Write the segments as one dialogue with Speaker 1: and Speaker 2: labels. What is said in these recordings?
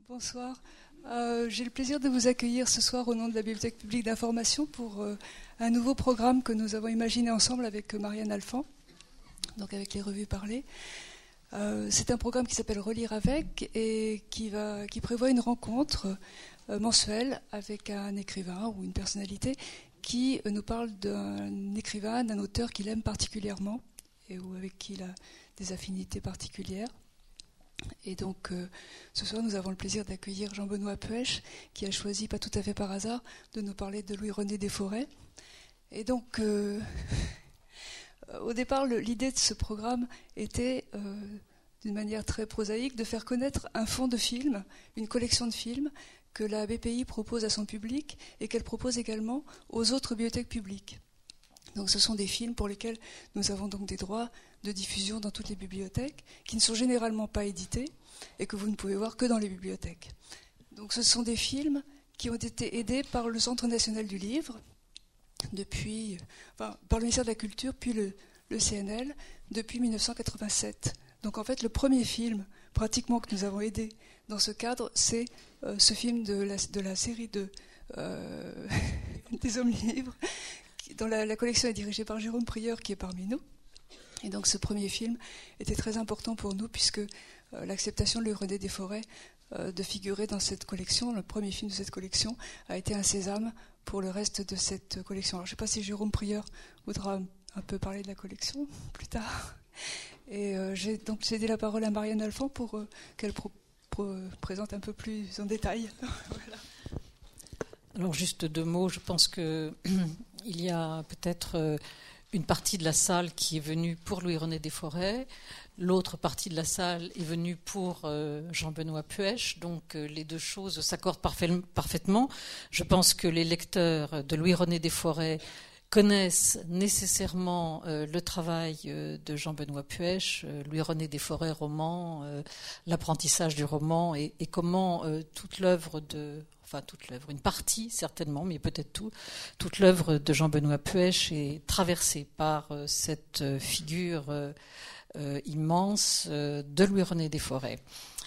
Speaker 1: Bonsoir. J'ai le plaisir de vous accueillir ce soir au nom de la Bibliothèque publique d'information pour un nouveau programme que nous avons imaginé ensemble avec Marianne Alphand, donc avec les revues parlées. C'est un programme qui s'appelle Relire avec et qui prévoit une rencontre mensuelle avec un écrivain ou une personnalité qui nous parle d'un écrivain, d'un auteur qu'il aime particulièrement ou avec qui il a des affinités particulières. Et donc, ce soir, nous avons le plaisir d'accueillir Jean-Benoît Puech, qui a choisi, pas tout à fait par hasard, de nous parler de Louis-René Desforêts. Et donc, au départ, l'idée de ce programme était, d'une manière très prosaïque, de faire connaître un fonds de films, une collection de films, que la BPI propose à son public et qu'elle propose également aux autres bibliothèques publiques. Donc, ce sont des films pour lesquels nous avons donc des droits de diffusion dans toutes les bibliothèques, qui ne sont généralement pas édités et que vous ne pouvez voir que dans les bibliothèques. Donc ce sont des films qui ont été aidés par le Centre national du livre, par le ministère de la Culture, puis le CNL, depuis 1987. Donc en fait, le premier film, pratiquement, que nous avons aidé dans ce cadre, c'est ce film de la série des Hommes libres, dont la collection est dirigée par Jérôme Prieur, qui est parmi nous. Et donc ce premier film était très important pour nous puisque l'acceptation de Louis-René Desforêts de figurer dans cette collection, le premier film de cette collection, a été un sésame pour le reste de cette collection. Alors je ne sais pas si Jérôme Prieur voudra un peu parler de la collection plus tard. Et j'ai donc cédé la parole à Marianne Alphand pour qu'elle présente un peu plus en détail. Voilà.
Speaker 2: Alors juste 2 mots, je pense qu'il y a peut-être une partie de la salle qui est venue pour Louis-René Desforêts, l'autre partie de la salle est venue pour Jean-Benoît Puech, donc les 2 choses s'accordent parfaitement. Je pense que les lecteurs de Louis-René Desforêts connaissent nécessairement le travail de Jean-Benoît Puech, Louis-René Desforêts, roman, l'apprentissage du roman et comment toute l'œuvre une partie certainement, mais peut-être toute l'œuvre de Jean-Benoît Puech est traversée par cette figure immense de Louis-René Desforêts.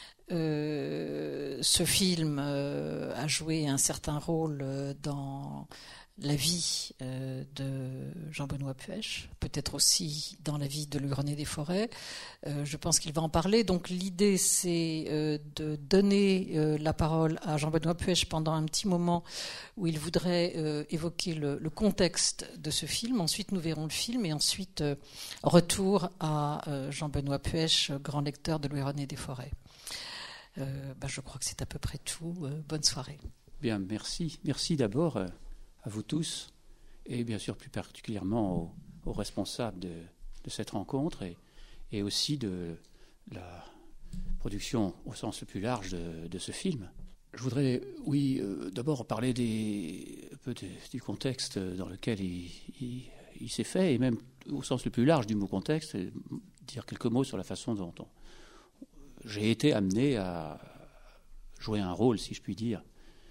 Speaker 2: Ce film a joué un certain rôle dans la vie de Jean-Benoît Puech, peut-être aussi dans la vie de Louis-René Desforêts. Je pense qu'il va en parler. Donc l'idée, c'est de donner la parole à Jean-Benoît Puech pendant un petit moment où il voudrait évoquer le contexte de ce film. Ensuite, nous verrons le film et ensuite retour à Jean-Benoît Puech, grand lecteur de Louis-René Desforêts. Je crois que c'est à peu près tout. Bonne soirée.
Speaker 3: Bien, merci. Merci d'abord à vous tous, et bien sûr plus particulièrement aux responsables de cette rencontre et aussi de la production au sens le plus large de ce film. Je voudrais, d'abord parler un peu du contexte dans lequel il s'est fait, et même au sens le plus large du mot contexte, et dire quelques mots sur la façon dont j'ai été amené à jouer un rôle, si je puis dire,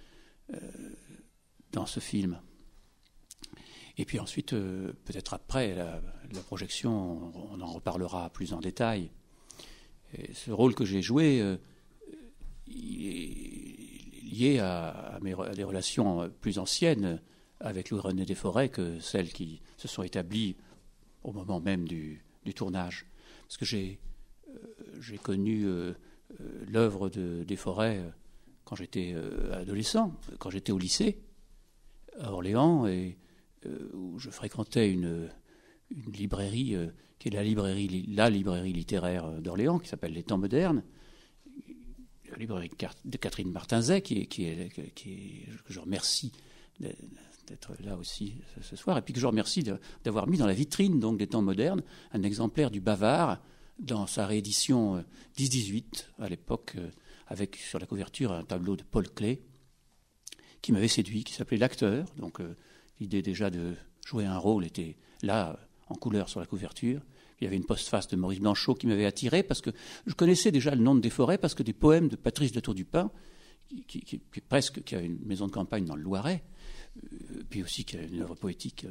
Speaker 3: dans ce film. Et puis ensuite, peut-être après la projection, on en reparlera plus en détail. Et ce rôle que j'ai joué il est lié à des relations plus anciennes avec Louis-René Desforêts que celles qui se sont établies au moment même du tournage. Parce que j'ai connu l'œuvre de Desforêts quand j'étais adolescent, quand j'étais au lycée à Orléans, et où je fréquentais une librairie qui est la librairie littéraire d'Orléans, qui s'appelle Les Temps modernes, la librairie de Catherine Martinzet, que je remercie d'être là aussi ce soir, et puis que je remercie d'avoir mis dans la vitrine donc des Temps modernes un exemplaire du Bavard dans sa réédition 10-18 à l'époque, avec sur la couverture un tableau de Paul Klee qui m'avait séduit, qui s'appelait L'acteur. Donc l'idée déjà de jouer un rôle était là, en couleur sur la couverture. Il y avait une postface de Maurice Blanchot qui m'avait attiré, parce que je connaissais déjà le nom de Desforêts, parce que des poèmes de Patrice de Tour-du-Pin, qui a une maison de campagne dans le Loiret, puis aussi qui a une œuvre poétique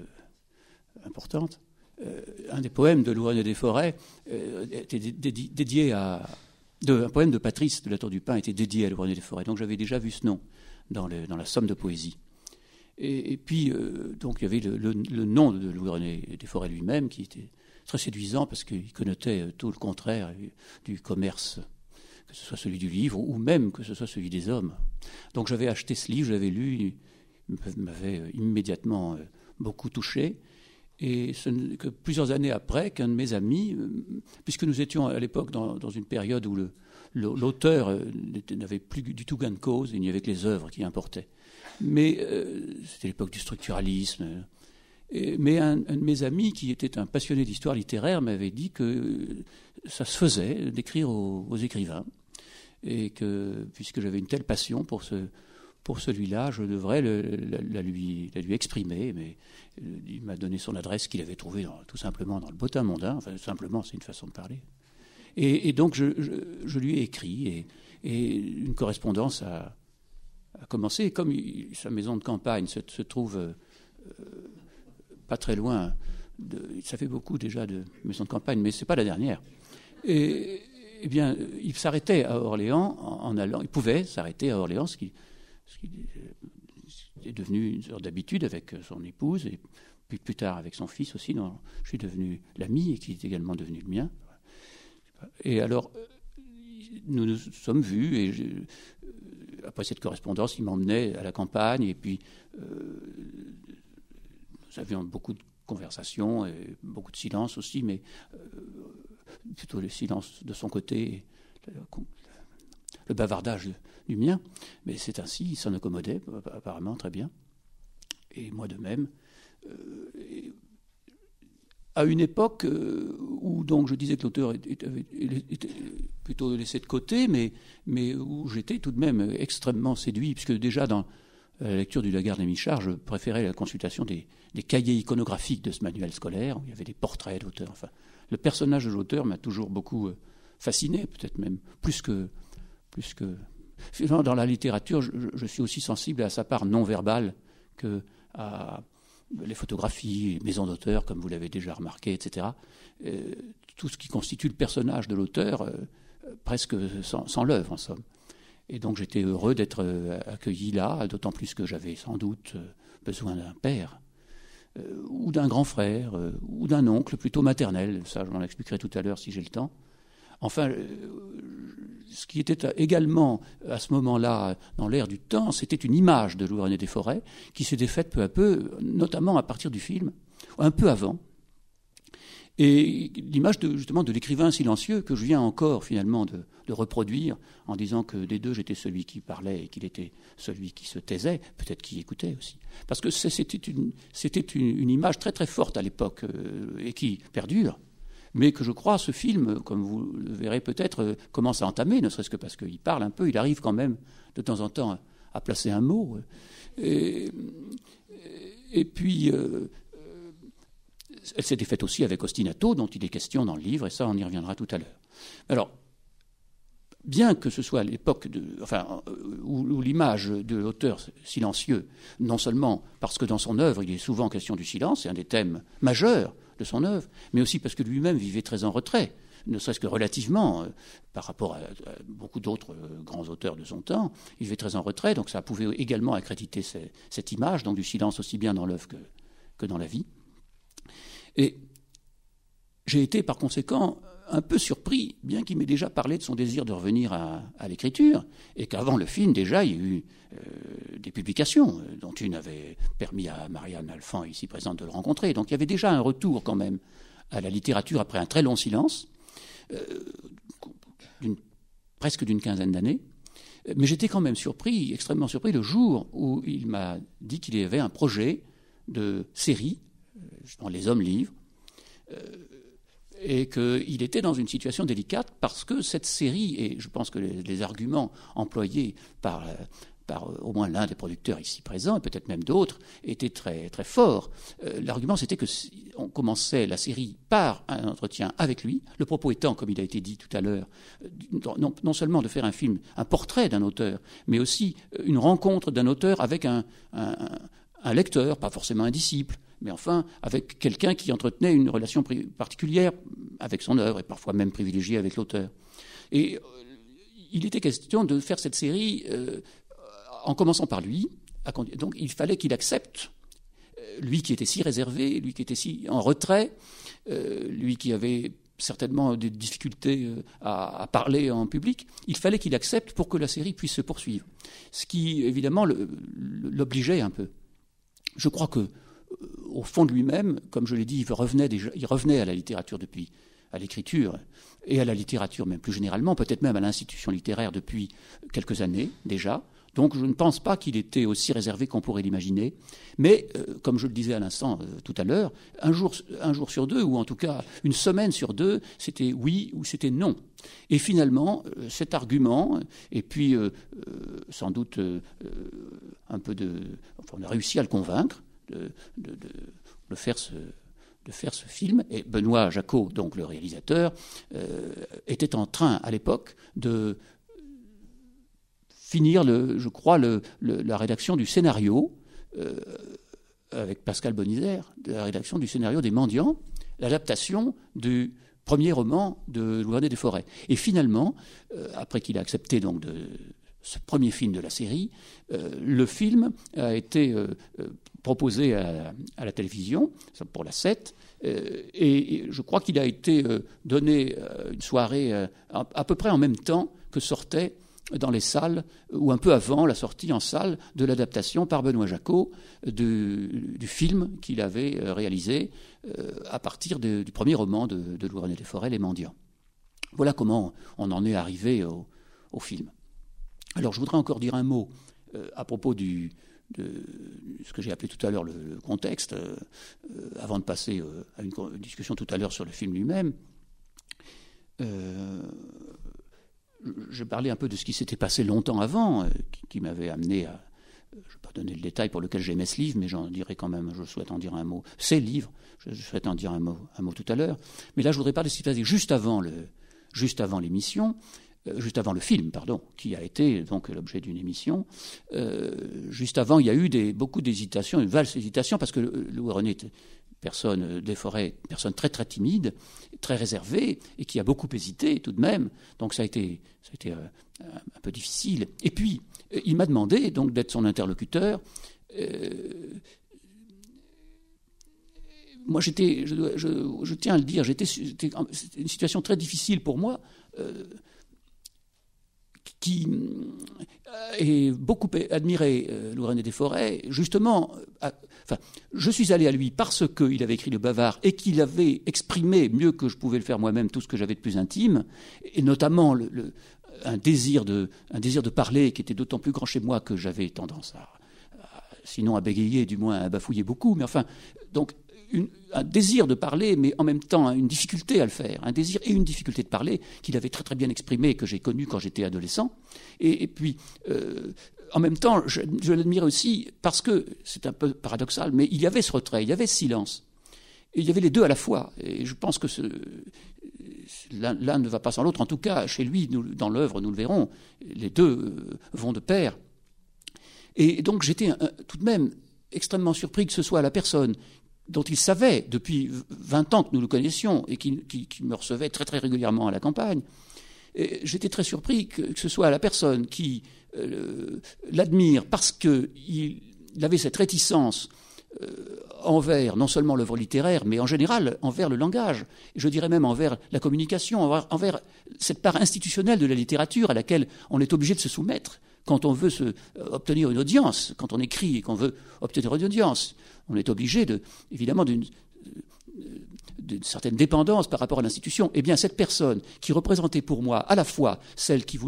Speaker 3: importante. Un des poèmes de Louis-René Desforêts était dédié à un poème de Patrice de La Tour du Pin était dédié à Louis René Desforêts. Donc j'avais déjà vu ce nom dans la somme de poésie. Et puis, donc il y avait le nom de Louis René Desforêts lui-même qui était très séduisant parce qu'il connotait tout le contraire du commerce, que ce soit celui du livre ou même que ce soit celui des hommes. Donc j'avais acheté ce livre, je l'avais lu, il m'avait immédiatement beaucoup touché. Et ce n'est que plusieurs années après qu'un de mes amis, puisque nous étions à l'époque dans une période où l'auteur n'avait plus du tout gain de cause, il n'y avait que les œuvres qui importaient. Mais c'était l'époque du structuralisme. Mais un de mes amis, qui était un passionné d'histoire littéraire, m'avait dit que ça se faisait d'écrire aux écrivains, et que, puisque j'avais une telle passion pour celui-là, je devrais la lui exprimer. Mais il m'a donné son adresse qu'il avait trouvée tout simplement dans le Bottin mondain. Enfin, simplement, c'est une façon de parler. Et donc, je lui ai écrit, et une correspondance a commencé. Et comme sa maison de campagne se trouve pas très loin, ça fait beaucoup déjà de maisons de campagne, mais c'est pas la dernière. Et bien, il s'arrêtait à Orléans en allant. Il pouvait s'arrêter à Orléans, ce qui est devenu une sorte d'habitude avec son épouse, et puis plus tard avec son fils aussi, dont je suis devenu l'ami et qui est également devenu le mien. Et alors, nous nous sommes vus, et après cette correspondance, il m'emmenait à la campagne, et puis nous avions beaucoup de conversations, et beaucoup de silence aussi, mais plutôt le silence de son côté, le bavardage du mien. Mais c'est ainsi, il s'en accommodait apparemment très bien. Et moi de même. À une époque où donc je disais que l'auteur était plutôt laissé de côté, mais où j'étais tout de même extrêmement séduit, puisque déjà dans la lecture du Lagarde et Michard, je préférais la consultation des cahiers iconographiques de ce manuel scolaire, où il y avait des portraits d'auteurs. Enfin, le personnage de l'auteur m'a toujours beaucoup fasciné, peut-être même plus que... Finalement, dans la littérature, je suis aussi sensible à sa part non verbale que à les photographies, les maisons d'auteurs, comme vous l'avez déjà remarqué, etc. Tout ce qui constitue le personnage de l'auteur, presque sans l'œuvre, en somme. Et donc j'étais heureux d'être accueilli là, d'autant plus que j'avais sans doute besoin d'un père, ou d'un grand frère, ou d'un oncle plutôt maternel. Ça, je m'en expliquerai tout à l'heure si j'ai le temps. Enfin, ce qui était également à ce moment-là dans l'air du temps, c'était une image de Louis René Desforêts qui s'était faite peu à peu, notamment à partir du film, un peu avant. Et l'image justement de l'écrivain silencieux que je viens encore finalement de reproduire en disant que des deux j'étais celui qui parlait et qu'il était celui qui se taisait, peut-être qui écoutait aussi. Parce que c'était une image très très forte à l'époque et qui perdure. Mais que je crois, ce film, comme vous le verrez peut-être, commence à entamer, ne serait-ce que parce qu'il parle un peu, il arrive quand même de temps en temps à placer un mot. Et puis, elle s'était faite aussi avec Ostinato, dont il est question dans le livre, et ça, on y reviendra tout à l'heure. Alors, bien que ce soit l'époque où l'image de l'auteur silencieux, non seulement parce que dans son œuvre, il est souvent question du silence, c'est un des thèmes majeurs de son œuvre, mais aussi parce que lui-même vivait très en retrait, ne serait-ce que relativement, par rapport à beaucoup d'autres grands auteurs de son temps, il vivait très en retrait, donc ça pouvait également accréditer cette image, donc du silence aussi bien dans l'œuvre que dans la vie. Et j'ai été par conséquent un peu surpris, bien qu'il m'ait déjà parlé de son désir de revenir à l'écriture, et qu'avant le film, déjà, il y a eu des publications, dont une avait permis à Marianne Alphand, ici présente, de le rencontrer. Donc il y avait déjà un retour quand même à la littérature après un très long silence, presque d'une quinzaine d'années. Mais j'étais quand même surpris, extrêmement surpris, le jour où il m'a dit qu'il y avait un projet de série, dans Les Hommes Livres, et qu'il était dans une situation délicate parce que cette série, et je pense que les arguments employés par au moins l'un des producteurs ici présents, et peut-être même d'autres, étaient très, très forts. L'argument, c'était qu'on commençait la série par un entretien avec lui, le propos étant, comme il a été dit tout à l'heure, non seulement de faire un film, un portrait d'un auteur, mais aussi une rencontre d'un auteur avec un lecteur, pas forcément un disciple, mais enfin avec quelqu'un qui entretenait une relation particulière avec son œuvre et parfois même privilégiée avec l'auteur. Et il était question de faire cette série en commençant par lui. Donc il fallait qu'il accepte, lui qui était si réservé, lui qui était si en retrait, lui qui avait certainement des difficultés à parler en public, il fallait qu'il accepte pour que la série puisse se poursuivre. Ce qui, évidemment, l'obligeait un peu. Je crois que, au fond de lui-même, comme je l'ai dit, il revenait à la littérature depuis, à l'écriture, et à la littérature même plus généralement, peut-être même à l'institution littéraire depuis quelques années déjà. Donc je ne pense pas qu'il était aussi réservé qu'on pourrait l'imaginer. Mais, comme je le disais à l'instant tout à l'heure, un jour sur deux, ou en tout cas une semaine sur deux, c'était oui ou c'était non. Et finalement, cet argument, et puis sans doute un peu enfin, on a réussi à le convaincre de faire ce film. Et Benoît Jacot, donc le réalisateur, était en train à l'époque de finir, je crois, la rédaction du scénario, avec Pascal Bonizère, de la rédaction du scénario des Mendiants, l'adaptation du premier roman de Louis René des Forêts. Et finalement, après qu'il a accepté donc ce premier film de la série, le film a été proposé à la télévision, pour la 7, et je crois qu'il a été donné une soirée à peu près en même temps que sortait dans les salles, ou un peu avant la sortie en salle de l'adaptation par Benoît Jacot du film qu'il avait réalisé à partir du premier roman de Louis René des Forêts, Les Mendiants. Voilà comment on en est arrivé au film. Alors je voudrais encore dire un mot à propos de ce que j'ai appelé tout à l'heure le contexte, avant de passer à une discussion tout à l'heure sur le film lui-même. Je parlais un peu de ce qui s'était passé longtemps avant, qui m'avait amené à... Je ne vais pas donner le détail pour lequel j'aimais ce livre, mais j'en dirai quand même, je souhaite en dire un mot. Ces livres, je souhaite en dire un mot tout à l'heure. Mais là, je voudrais parler de ce qui s'est passé juste avant l'émission, juste avant le film, pardon, qui a été donc l'objet d'une émission. Juste avant, il y a eu beaucoup d'hésitations, une valse hésitation, parce que Louis René était personne des Forêts, personne très très timide, très réservée, et qui a beaucoup hésité tout de même. Donc ça a été un peu difficile. Et puis, il m'a demandé donc d'être son interlocuteur. Moi, je tiens à le dire, c'était une situation très difficile pour moi, qui ai beaucoup admiré Louis René des Forêts, justement. Je suis allé à lui parce qu'il avait écrit Le Bavard et qu'il avait exprimé mieux que je pouvais le faire moi-même tout ce que j'avais de plus intime, et notamment un désir de parler qui était d'autant plus grand chez moi que j'avais tendance sinon à bégayer, du moins à bafouiller beaucoup, mais enfin, donc un désir de parler, mais en même temps une difficulté à le faire, un désir et une difficulté de parler qu'il avait très très bien exprimé, que j'ai connu quand j'étais adolescent, et puis en même temps je l'admirais aussi parce que, c'est un peu paradoxal, mais il y avait ce retrait, il y avait ce silence, et il y avait les deux à la fois, et je pense que l'un ne va pas sans l'autre, en tout cas chez lui, dans l'œuvre nous le verrons, les deux vont de pair. Et donc j'étais tout de même extrêmement surpris que ce soit la personne dont il savait depuis 20 ans que nous le connaissions et qui me recevait très très régulièrement à la campagne. Et j'étais très surpris que ce soit la personne qui l'admire parce qu'il avait cette réticence envers non seulement l'œuvre littéraire, mais en général envers le langage, je dirais même envers la communication, envers cette part institutionnelle de la littérature à laquelle on est obligé de se soumettre quand on veut obtenir une audience, quand on écrit et qu'on veut obtenir une audience. On est obligé évidemment d'une certaine dépendance par rapport à l'institution. Eh bien, cette personne qui représentait pour moi à la fois celle qui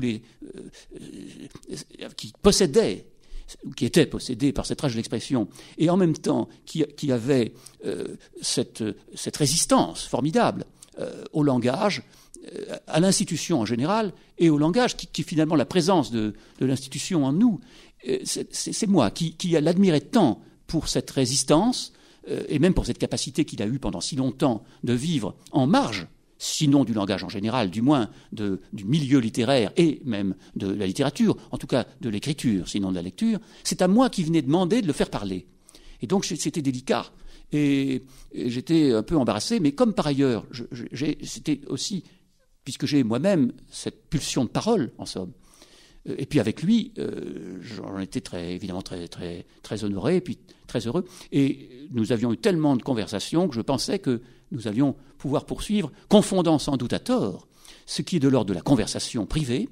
Speaker 3: possédait, ou qui était possédée par cette rage de l'expression, et en même temps qui avait cette résistance formidable au langage, à l'institution en général, et au langage, qui finalement la présence de l'institution en nous, c'est moi qui l'admirais tant pour cette résistance, et même pour cette capacité qu'il a eue pendant si longtemps de vivre en marge, sinon du langage en général, du moins du milieu littéraire et même de la littérature, en tout cas de l'écriture, sinon de la lecture. C'est à moi qui venait demander de le faire parler. Et donc c'était délicat, et j'étais un peu embarrassé, mais comme par ailleurs, c'était aussi puisque j'ai moi-même cette pulsion de parole, en somme. Et puis avec lui, j'en étais évidemment très honoré, et puis très heureux. Et nous avions eu tellement de conversations que je pensais que nous allions pouvoir poursuivre, confondant sans doute à tort ce qui est de l'ordre de la conversation privée,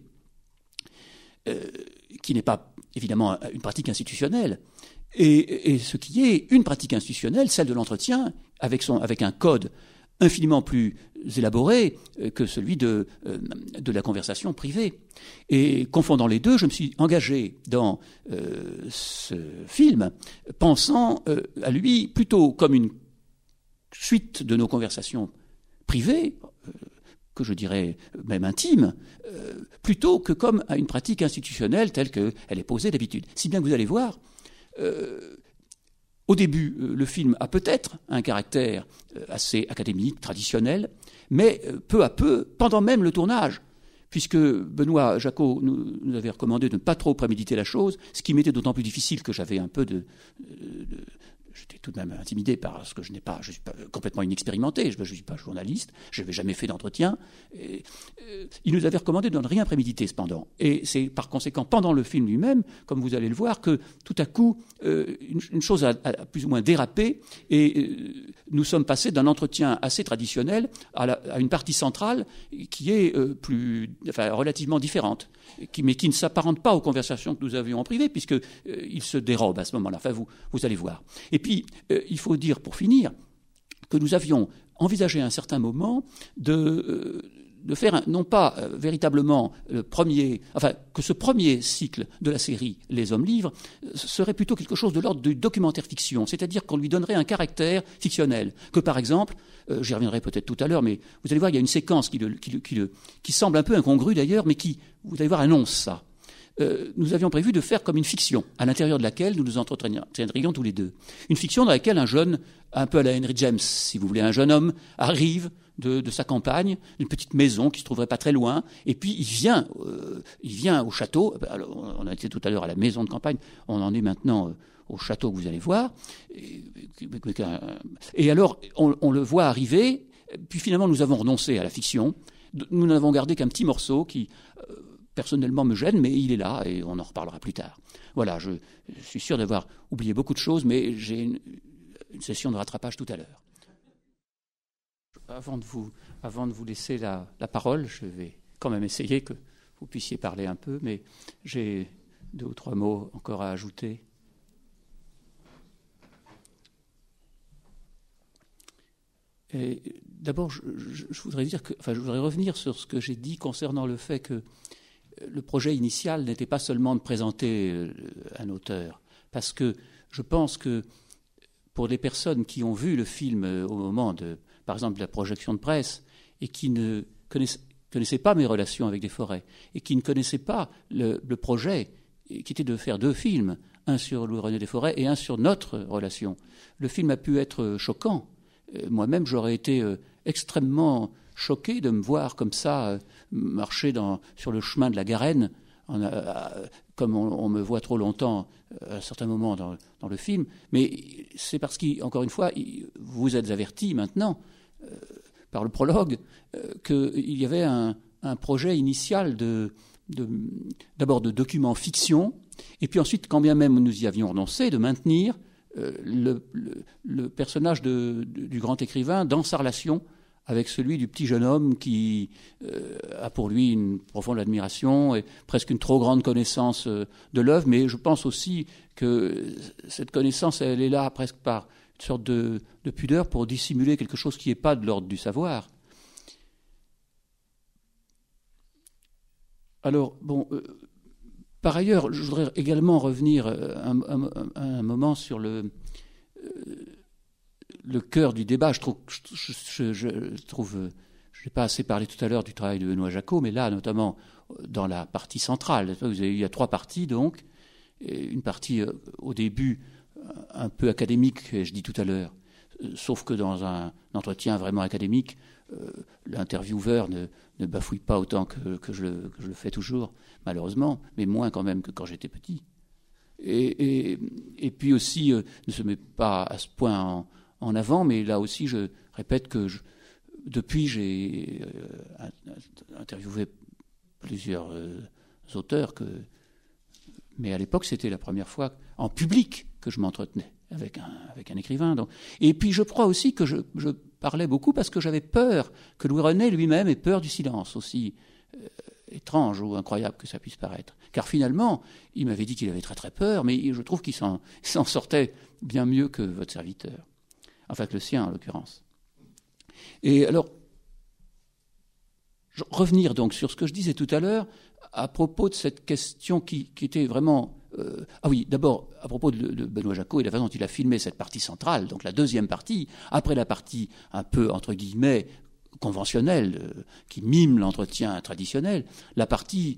Speaker 3: qui n'est pas évidemment une pratique institutionnelle, et ce qui est une pratique institutionnelle, celle de l'entretien, avec un code infiniment plus élaboré que celui de la conversation privée. Et confondant les deux, je me suis engagé dans ce film, pensant à lui plutôt comme une suite de nos conversations privées, que je dirais même intimes, plutôt que comme à une pratique institutionnelle telle qu'elle est posée d'habitude. Si bien que vous allez voir, au début, le film a peut-être un caractère assez académique, traditionnel, mais peu à peu, pendant même le tournage, puisque Benoît Jacot nous avait recommandé de ne pas trop préméditer la chose, ce qui m'était d'autant plus difficile que j'avais un peu j'étais tout de même intimidé parce que je suis pas complètement inexpérimenté, je ne suis pas journaliste, je n'avais jamais fait d'entretien. Il nous avait recommandé de ne rien préméditer cependant. Et c'est par conséquent pendant le film lui-même, comme vous allez le voir, que tout à coup, une chose a plus ou moins dérapé et nous sommes passés d'un entretien assez traditionnel à une partie centrale qui est relativement différente, mais qui ne s'apparente pas aux conversations que nous avions en privé, puisqu'il se dérobe à ce moment-là. Enfin, vous allez voir. Et puis, il faut dire, pour finir, que nous avions envisagé à un certain moment de faire, non pas véritablement que ce premier cycle de la série Les Hommes Livres serait plutôt quelque chose de l'ordre du documentaire fiction, c'est-à-dire qu'on lui donnerait un caractère fictionnel. Que par exemple, j'y reviendrai peut-être tout à l'heure, mais vous allez voir, il y a une séquence qui semble un peu incongrue d'ailleurs, mais qui, vous allez voir, annonce ça. Nous avions prévu de faire comme une fiction, à l'intérieur de laquelle nous nous entretiendrions tous les deux. Une fiction dans laquelle un jeune, un peu à la Henry James, si vous voulez, un jeune homme arrive de sa campagne, d'une petite maison qui se trouverait pas très loin, et puis il vient au château. Alors, on a été tout à l'heure à la maison de campagne, on en est maintenant au château que vous allez voir. Et alors, on le voit arriver, puis finalement nous avons renoncé à la fiction. Nous n'avons gardé qu'un petit morceau qui personnellement me gêne, mais il est là et on en reparlera plus tard. Voilà, je suis sûr d'avoir oublié beaucoup de choses, mais j'ai une session de rattrapage tout à l'heure. Avant de vous laisser la parole, je vais quand même essayer que vous puissiez parler un peu, mais j'ai 2 ou 3 mots encore à ajouter. Et d'abord, je voudrais dire je voudrais revenir sur ce que j'ai dit concernant le fait que le projet initial n'était pas seulement de présenter un auteur, parce que je pense que pour les personnes qui ont vu le film au moment par exemple, de la projection de presse, et qui ne connaissaient pas mes relations avec Desforêts, et qui ne connaissaient pas le projet, qui était de faire 2 films, un sur Louis-René Desforêts et un sur notre relation. Le film a pu être choquant. Moi-même, j'aurais été extrêmement choqué de me voir comme ça marcher sur le chemin de la Garenne, comme on me voit trop longtemps à certains moments dans le film. Mais c'est parce qu'encore une fois, vous êtes avertis maintenant, par le prologue, qu'il y avait un projet initial d'abord de document fiction, et puis ensuite, quand bien même nous y avions renoncé, de maintenir le personnage du grand écrivain dans sa relation avec celui du petit jeune homme qui a pour lui une profonde admiration et presque une trop grande connaissance de l'œuvre, mais je pense aussi que cette connaissance, elle est là presque par une sorte de pudeur pour dissimuler quelque chose qui n'est pas de l'ordre du savoir. Alors, bon, par ailleurs, je voudrais également revenir un moment sur le cœur du débat. Je trouve, je n'ai pas assez parlé tout à l'heure du travail de Benoît Jacot, mais là, notamment dans la partie centrale, il y a 3 parties donc, une partie au début un peu académique, je dis tout à l'heure, sauf que dans un entretien vraiment académique, l'intervieweur ne bafouille pas autant que je le fais toujours, malheureusement, mais moins quand même que quand j'étais petit. Et puis aussi, ne se met pas à ce point en avant, mais là aussi, je répète que depuis, j'ai interviewé plusieurs auteurs, mais à l'époque, c'était la première fois en public que je m'entretenais avec un écrivain. Donc. Et puis, je crois aussi que je parlais beaucoup parce que j'avais peur que Louis René lui-même ait peur du silence, aussi étrange ou incroyable que ça puisse paraître. Car finalement, il m'avait dit qu'il avait très très peur, mais je trouve qu'il s'en sortait bien mieux que votre serviteur. Enfin, que le sien, en l'occurrence. Et alors, revenir donc sur ce que je disais tout à l'heure, à propos de cette question qui était vraiment... ah oui, d'abord, à propos de Benoît Jacot et la façon dont il a filmé cette partie centrale, donc la deuxième partie, après la partie un peu, entre guillemets, conventionnelle, qui mime l'entretien traditionnel, la partie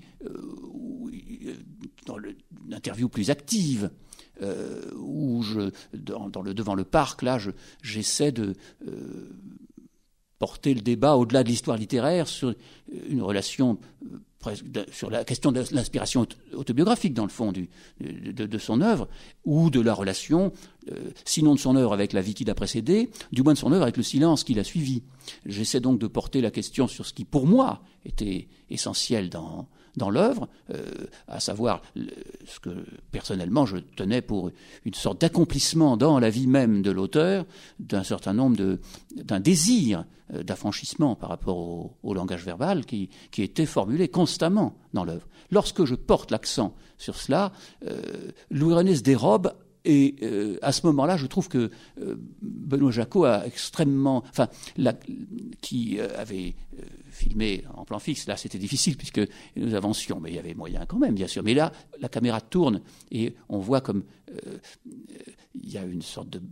Speaker 3: dans l'interview plus active, où devant le parc, là, j'essaie de porter le débat au-delà de l'histoire littéraire sur une relation sur la question de l'inspiration autobiographique, dans le fond, de son œuvre, ou de la relation, sinon de son œuvre avec la vie qui l'a précédée, du moins de son œuvre avec le silence qui l'a suivi. J'essaie donc de porter la question sur ce qui, pour moi, était essentiel dans l'œuvre, à savoir ce que personnellement je tenais pour une sorte d'accomplissement dans la vie même de l'auteur, d'un certain nombre d'un désir d'affranchissement par rapport au langage verbal qui était formulé constamment dans l'œuvre. Lorsque je porte l'accent sur cela, Louis René se dérobe. Et à ce moment-là, je trouve que Benoît Jacot a extrêmement... Enfin, qui avait filmé en plan fixe, là c'était difficile puisque nous avancions, mais il y avait moyen quand même, bien sûr. Mais là, la caméra tourne et on voit comme il y a une sorte de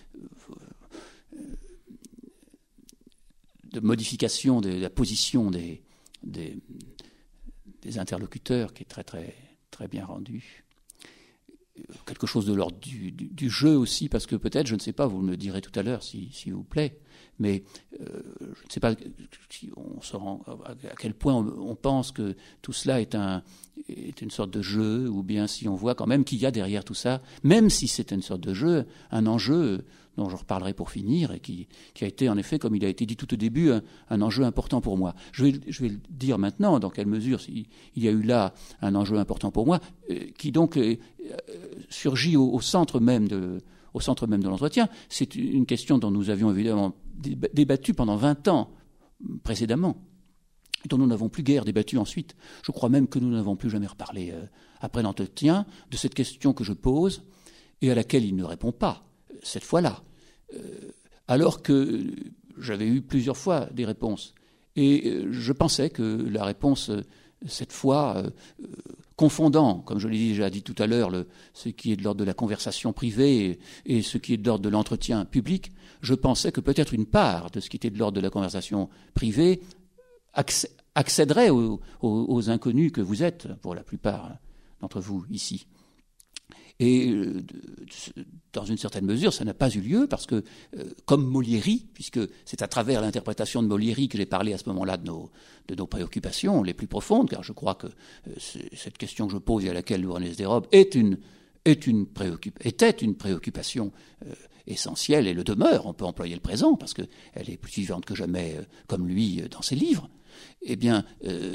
Speaker 3: modification de la position des interlocuteurs qui est très, très, très bien rendue. Quelque chose de l'ordre du jeu aussi, parce que peut-être, je ne sais pas, vous me direz tout à l'heure s'il vous plaît, mais je ne sais pas si on se rend, à quel point on pense que tout cela est une sorte de jeu, ou bien si on voit quand même qu'il y a derrière tout ça, même si c'est une sorte de jeu, un enjeu dont je reparlerai pour finir, et qui a été en effet, comme il a été dit tout au début, un enjeu important pour moi. Je vais le dire maintenant, dans quelle mesure il y a eu là un enjeu important pour moi, qui donc surgit au centre même de l'entretien. C'est une question dont nous avions évidemment débattu pendant 20 ans précédemment, dont nous n'avons plus guère débattu ensuite. Je crois même que nous n'avons plus jamais reparlé après l'entretien de cette question que je pose et à laquelle il ne répond pas, cette fois-là, alors que j'avais eu plusieurs fois des réponses. Et je pensais que la réponse, cette fois, confondant, comme je l'ai déjà dit tout à l'heure, ce qui est de l'ordre de la conversation privée et ce qui est de l'ordre de l'entretien public, je pensais que peut-être une part de ce qui était de l'ordre de la conversation privée accéderait aux inconnus que vous êtes, pour la plupart d'entre vous ici. Et dans une certaine mesure, ça n'a pas eu lieu parce que, comme Molieri, puisque c'est à travers l'interprétation de Molieri que j'ai parlé à ce moment-là de nos préoccupations les plus profondes, car je crois que cette question que je pose et à laquelle Louis René se dérobe était une préoccupation essentielle et le demeure. On peut employer le présent parce qu'elle est plus vivante que jamais, comme lui, dans ses livres. Eh bien,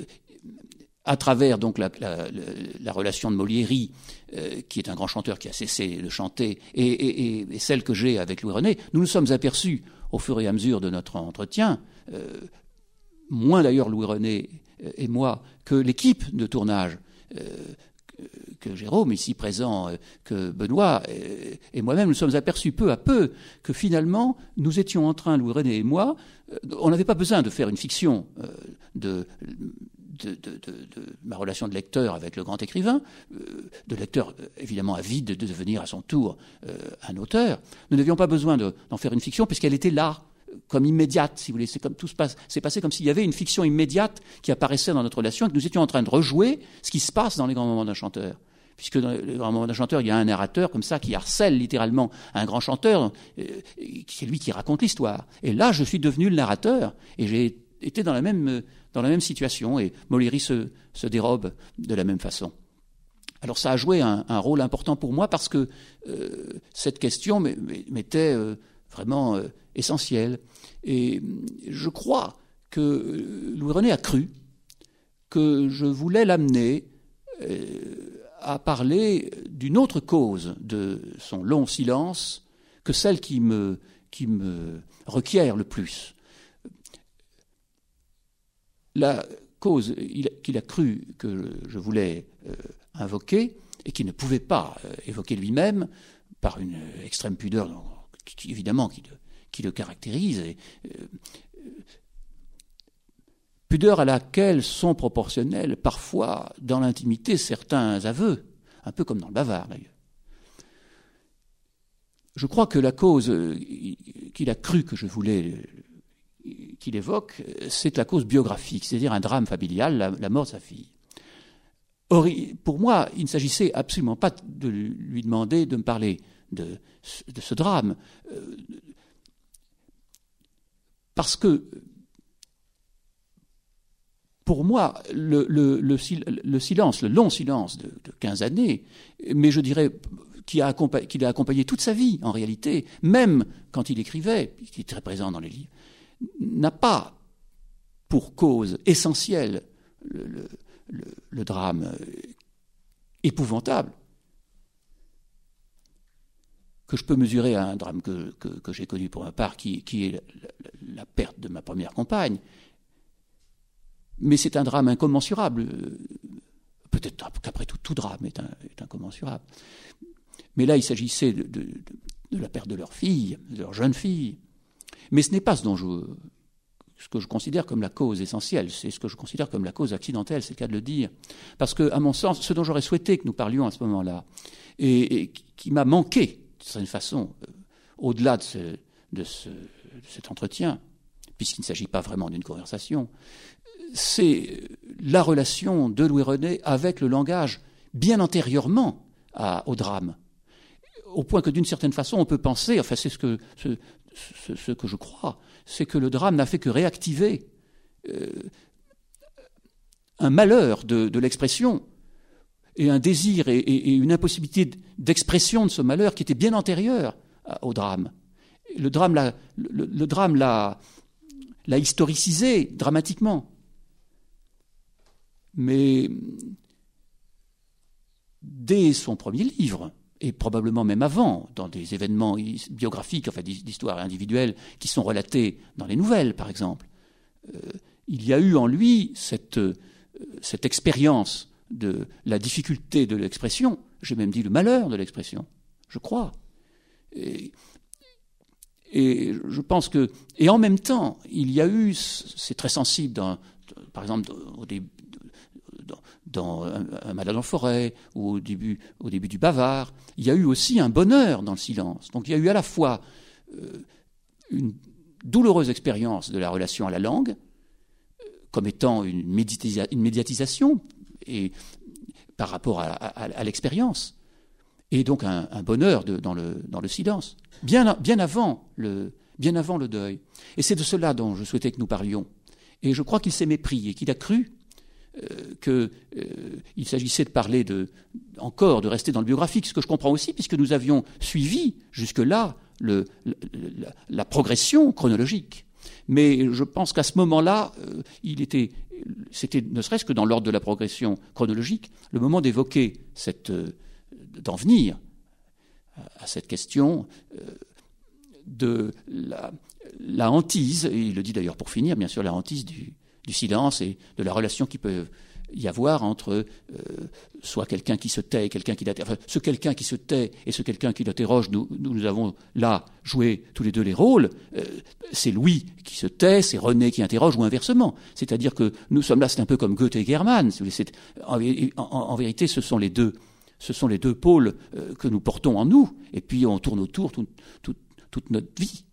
Speaker 3: à travers donc la relation de Molieri, qui est un grand chanteur qui a cessé de chanter, et celle que j'ai avec Louis René, nous nous sommes aperçus au fur et à mesure de notre entretien, moins d'ailleurs Louis René et moi que l'équipe de tournage, que Jérôme ici présent, que Benoît et moi-même, nous sommes aperçus peu à peu que finalement nous étions en train, Louis René et moi, on n'avait pas besoin de faire une fiction de ma relation de lecteur avec le grand écrivain, de lecteur évidemment avide de devenir à son tour un auteur. Nous n'avions pas besoin d'en faire une fiction puisqu'elle était là, comme immédiate, si vous voulez. C'est passé comme s'il y avait une fiction immédiate qui apparaissait dans notre relation et que nous étions en train de rejouer ce qui se passe dans les grands moments d'un chanteur. Puisque dans les grands moments d'un chanteur, il y a un narrateur comme ça qui harcèle littéralement un grand chanteur, c'est lui qui raconte l'histoire. Et là, je suis devenu le narrateur et j'ai été dans la même situation, et Molieri se dérobe de la même façon. Alors ça a joué un rôle important pour moi parce que cette question m'était vraiment essentielle. Et je crois que Louis-René a cru que je voulais l'amener à parler d'une autre cause de son long silence que celle qui me requiert le plus. La cause qu'il a cru que je voulais invoquer, et qu'il ne pouvait pas évoquer lui-même, par une extrême pudeur, évidemment, qui le caractérise, pudeur à laquelle sont proportionnels parfois, dans l'intimité, certains aveux, un peu comme dans le bavard d'ailleurs. Je crois que la cause qu'il a cru que je voulais qu'il évoque, c'est la cause biographique, c'est-à-dire un drame familial, la mort de sa fille. Or, pour moi, il ne s'agissait absolument pas de lui demander de me parler de ce drame, parce que, pour moi, le silence, le long silence de 15 années, mais je dirais qu'il a accompagné toute sa vie, en réalité, même quand il écrivait, qui est très présent dans les livres, n'a pas pour cause essentielle le drame épouvantable que je peux mesurer à un drame que j'ai connu pour ma part, qui est la perte de ma première compagne. Mais c'est un drame incommensurable. Peut-être qu'après tout drame est incommensurable. Mais là, il s'agissait de la perte de leur fille, de leur jeune fille. Mais ce n'est pas ce que je considère comme la cause essentielle, c'est ce que je considère comme la cause accidentelle, c'est le cas de le dire. Parce que, à mon sens, ce dont j'aurais souhaité que nous parlions à ce moment-là, et qui m'a manqué, de certaine façon, au-delà de cet entretien, puisqu'il ne s'agit pas vraiment d'une conversation, c'est la relation de Louis-René avec le langage bien antérieurement au drame. Au point que, d'une certaine façon, on peut penser, enfin c'est ce que je crois, c'est que le drame n'a fait que réactiver un malheur de l'expression et un désir et une impossibilité d'expression de ce malheur qui était bien antérieur au drame. Le drame l'a historicisé dramatiquement. Mais dès son premier livre, et probablement même avant, dans des événements biographiques, enfin d'histoires individuelles qui sont relatées dans les nouvelles, par exemple, il y a eu en lui cette expérience de la difficulté de l'expression, j'ai même dit le malheur de l'expression, je crois. Et je pense que... Et en même temps, il y a eu, c'est très sensible, par exemple, au début, dans Un malade en forêt, ou au début du bavard, il y a eu aussi un bonheur dans le silence. Donc il y a eu à la fois une douloureuse expérience de la relation à la langue, comme étant une médiatisation et, par rapport à l'expérience, et donc un bonheur dans le silence, bien avant le deuil. Et c'est de cela dont je souhaitais que nous parlions. Et je crois qu'il s'est mépris et qu'il a cru qu'il s'agissait de parler encore de rester dans le biographique, ce que je comprends aussi, puisque nous avions suivi jusque-là la progression chronologique. Mais je pense qu'à ce moment-là, c'était ne serait-ce que dans l'ordre de la progression chronologique, le moment d'évoquer d'en venir à cette question de la hantise, et il le dit d'ailleurs pour finir, bien sûr, la hantise du silence et de la relation qui peut y avoir entre soit quelqu'un qui se tait et quelqu'un qui l'interroge. Enfin, ce quelqu'un qui se tait et ce quelqu'un qui l'interroge, nous avons là joué tous les deux les rôles. C'est Louis qui se tait, c'est René qui interroge, ou inversement. C'est-à-dire que nous sommes là, c'est un peu comme Goethe et Germann. En vérité, ce sont les deux pôles que nous portons en nous, et puis on tourne autour toute notre vie.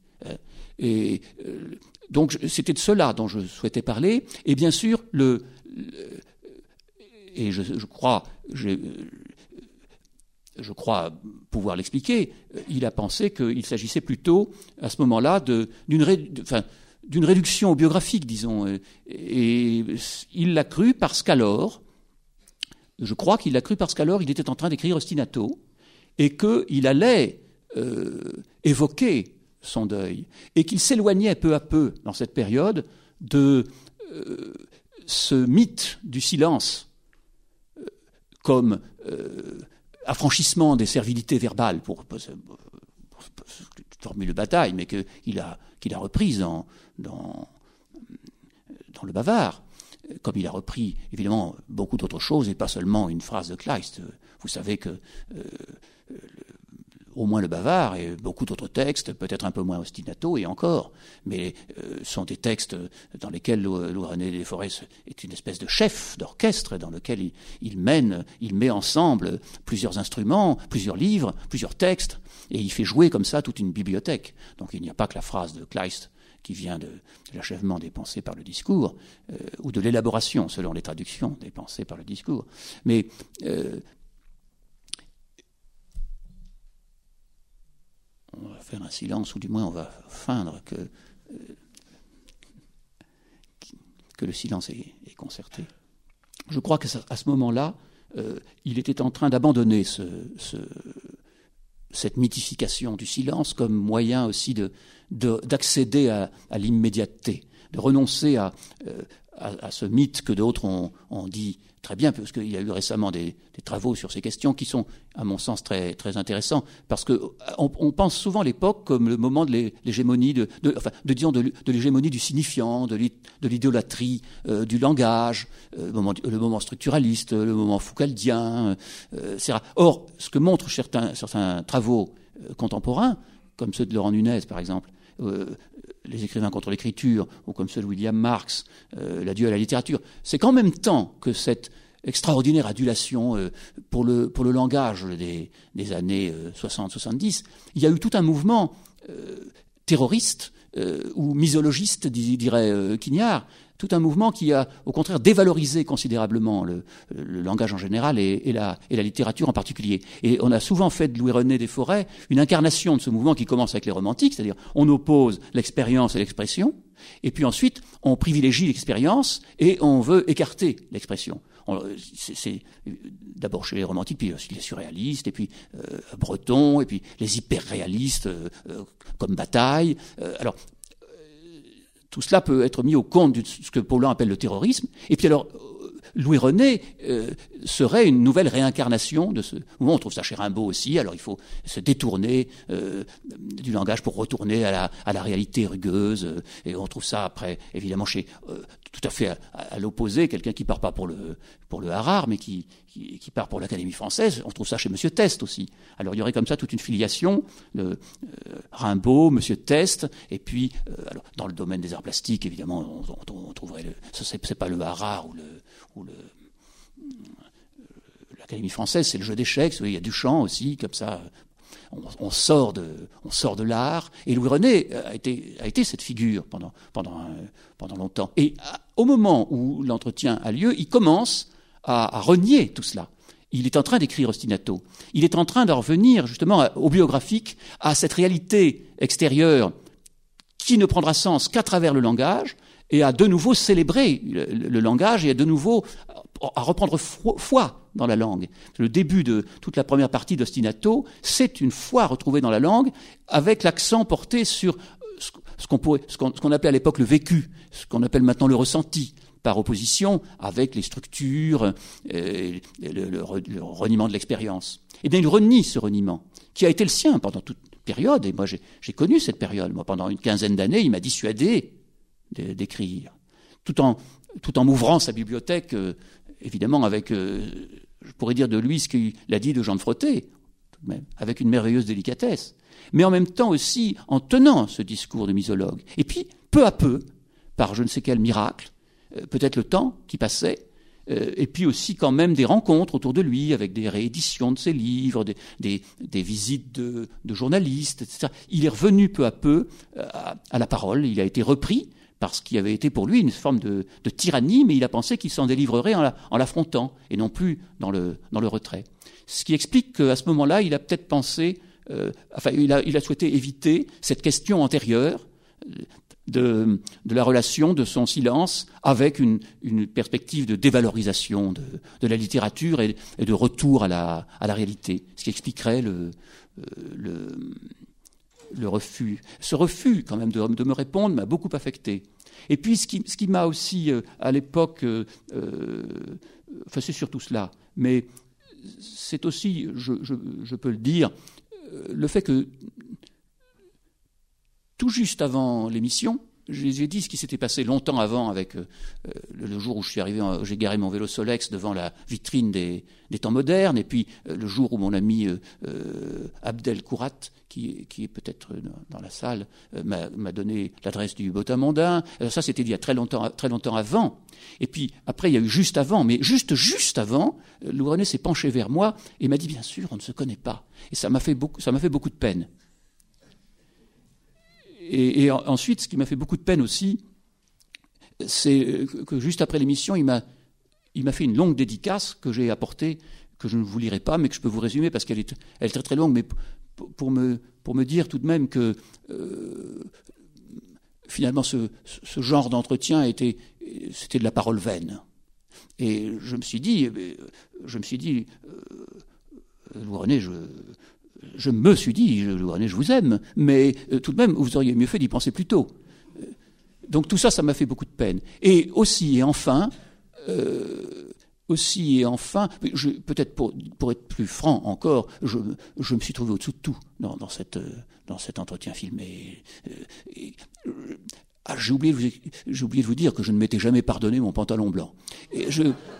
Speaker 3: Donc c'était de cela dont je souhaitais parler, et bien sûr et je crois pouvoir l'expliquer. Il a pensé qu'il s'agissait plutôt à ce moment-là d'une réduction biographique, disons, et il l'a cru parce qu'alors, je crois qu'il l'a cru parce qu'alors il était en train d'écrire Ostinato et qu'il allait évoquer son deuil, et qu'il s'éloignait peu à peu, dans cette période, de ce mythe du silence comme affranchissement des servilités verbales, pour formule de bataille, mais qu'il a reprise dans le bavard, comme il a repris évidemment beaucoup d'autres choses et pas seulement une phrase de Kleist. Vous savez que au moins le bavard et beaucoup d'autres textes, peut-être un peu moins ostinato et encore, mais sont des textes dans lesquels Louis-René Desforêts est une espèce de chef d'orchestre dans lequel il met ensemble plusieurs instruments, plusieurs livres, plusieurs textes, et il fait jouer comme ça toute une bibliothèque. Donc il n'y a pas que la phrase de Kleist qui vient de l'achèvement des pensées par le discours, ou de l'élaboration, selon les traductions, des pensées par le discours. Mais on va faire un silence, ou du moins on va feindre que le silence est concerté. Je crois qu'à ce moment-là, il était en train d'abandonner cette mythification du silence comme moyen aussi d'accéder à l'immédiateté, de renoncer à ce mythe que d'autres ont dit très bien, parce qu'il y a eu récemment des travaux sur ces questions qui sont, à mon sens, très, très intéressants, parce qu'on pense souvent l'époque comme le moment de l'hégémonie, de l'hégémonie du signifiant, de l'idolâtrie, du langage, le moment structuraliste, le moment foucaldien, etc. Or, ce que montrent certains travaux contemporains, comme ceux de Laurent Nunez, par exemple, les écrivains contre l'écriture, ou comme ceux de William Marx, l'adieu à la littérature, c'est qu'en même temps que cette extraordinaire adulation pour le langage des années 60-70, il y a eu tout un mouvement terroriste ou misologiste, dirait Quignard, tout un mouvement qui a, au contraire, dévalorisé considérablement le langage en général et la littérature en particulier. Et on a souvent fait de Louis-René Desforêts une incarnation de ce mouvement qui commence avec les romantiques, c'est-à-dire on oppose l'expérience et l'expression, et puis ensuite on privilégie l'expérience et on veut écarter l'expression. C'est d'abord chez les romantiques, puis les surréalistes, et puis Breton, et puis les hyper-réalistes comme Bataille. Alors, tout cela peut être mis au compte de ce que Paulin appelle le terrorisme. Et puis alors, Louis-René serait une nouvelle réincarnation de ce mouvement. On trouve ça chez Rimbaud aussi. Alors il faut se détourner du langage pour retourner à la réalité rugueuse. Et on trouve ça après, évidemment, chez tout à fait à l'opposé, quelqu'un qui part pas pour le Harard, mais qui part pour l'Académie française. On trouve ça chez Monsieur Teste aussi. Alors il y aurait comme ça toute une filiation de Rimbaud, Monsieur Teste, et puis alors, dans le domaine des arts plastiques, évidemment, on trouverait c'est pas le Harard ou l'Académie française, c'est le jeu d'échecs. Il y a Duchamp aussi, comme ça. On sort de l'art. Et Louis-René a été cette figure pendant longtemps. Et au moment où l'entretien a lieu, il commence à renier tout cela. Il est en train d'écrire ostinato. Il est en train d'en revenir justement au biographique, à cette réalité extérieure qui ne prendra sens qu'à travers le langage, et à de nouveau célébrer le langage et à de nouveau à reprendre foi dans la langue. Le début de toute la première partie d'Ostinato, c'est une foi retrouvée dans la langue, avec l'accent porté sur ce qu'on appelait à l'époque le vécu, ce qu'on appelle maintenant le ressenti, par opposition avec les structures, le reniement de l'expérience. Et bien il renie ce reniement, qui a été le sien pendant toute période, et moi j'ai connu cette période. Moi, pendant une quinzaine d'années, il m'a dissuadé d'écrire, tout en m'ouvrant sa bibliothèque, évidemment avec, je pourrais dire de lui ce qu'il a dit de Jean de Frotté, tout de même, avec une merveilleuse délicatesse, mais en même temps aussi en tenant ce discours de misologue. Et puis, peu à peu, par je ne sais quel miracle, peut-être le temps qui passait, et puis aussi quand même des rencontres autour de lui, avec des rééditions de ses livres, des visites de journalistes, etc. Il est revenu peu à peu à la parole, il a été repris par ce qui avait été pour lui une forme de tyrannie, mais il a pensé qu'il s'en délivrerait en l'affrontant, et non plus dans le retrait. Ce qui explique qu'à ce moment-là, il a peut-être pensé, il a souhaité éviter cette question antérieure de la relation de son silence avec une perspective de dévalorisation de la littérature et de retour à la réalité, ce qui expliquerait Ce refus quand même de me répondre m'a beaucoup affecté. Et puis ce qui m'a aussi à l'époque, c'est surtout cela, mais c'est aussi, je peux le dire, le fait que tout juste avant l'émission, j'ai dit ce qui s'était passé longtemps avant avec le jour où je suis arrivé, j'ai garé mon vélo Solex devant la vitrine des temps modernes, et puis le jour où mon ami Abdel Kourat, qui est peut-être dans la salle, m'a donné l'adresse du Bottin mondain. Ça, c'était il y a très longtemps avant. Et puis après, il y a eu juste avant, mais juste avant, Louis René s'est penché vers moi et m'a dit, bien sûr, on ne se connaît pas. Et ça m'a fait beaucoup de peine. Et ensuite, ce qui m'a fait beaucoup de peine aussi, c'est que juste après l'émission, il m'a fait une longue dédicace que j'ai apportée, que je ne vous lirai pas, mais que je peux vous résumer parce qu'elle est très très longue, mais pour me dire tout de même que finalement ce genre d'entretien c'était de la parole vaine. Et je me suis dit, Louis René, je me suis dit, Louis René, je vous aime, mais tout de même, vous auriez mieux fait d'y penser plus tôt. Donc tout ça, ça m'a fait beaucoup de peine. Et aussi et enfin, peut-être pour être plus franc encore, je me suis trouvé au-dessous de tout dans cet entretien filmé. J'ai oublié de vous dire que je ne m'étais jamais pardonné mon pantalon blanc. Et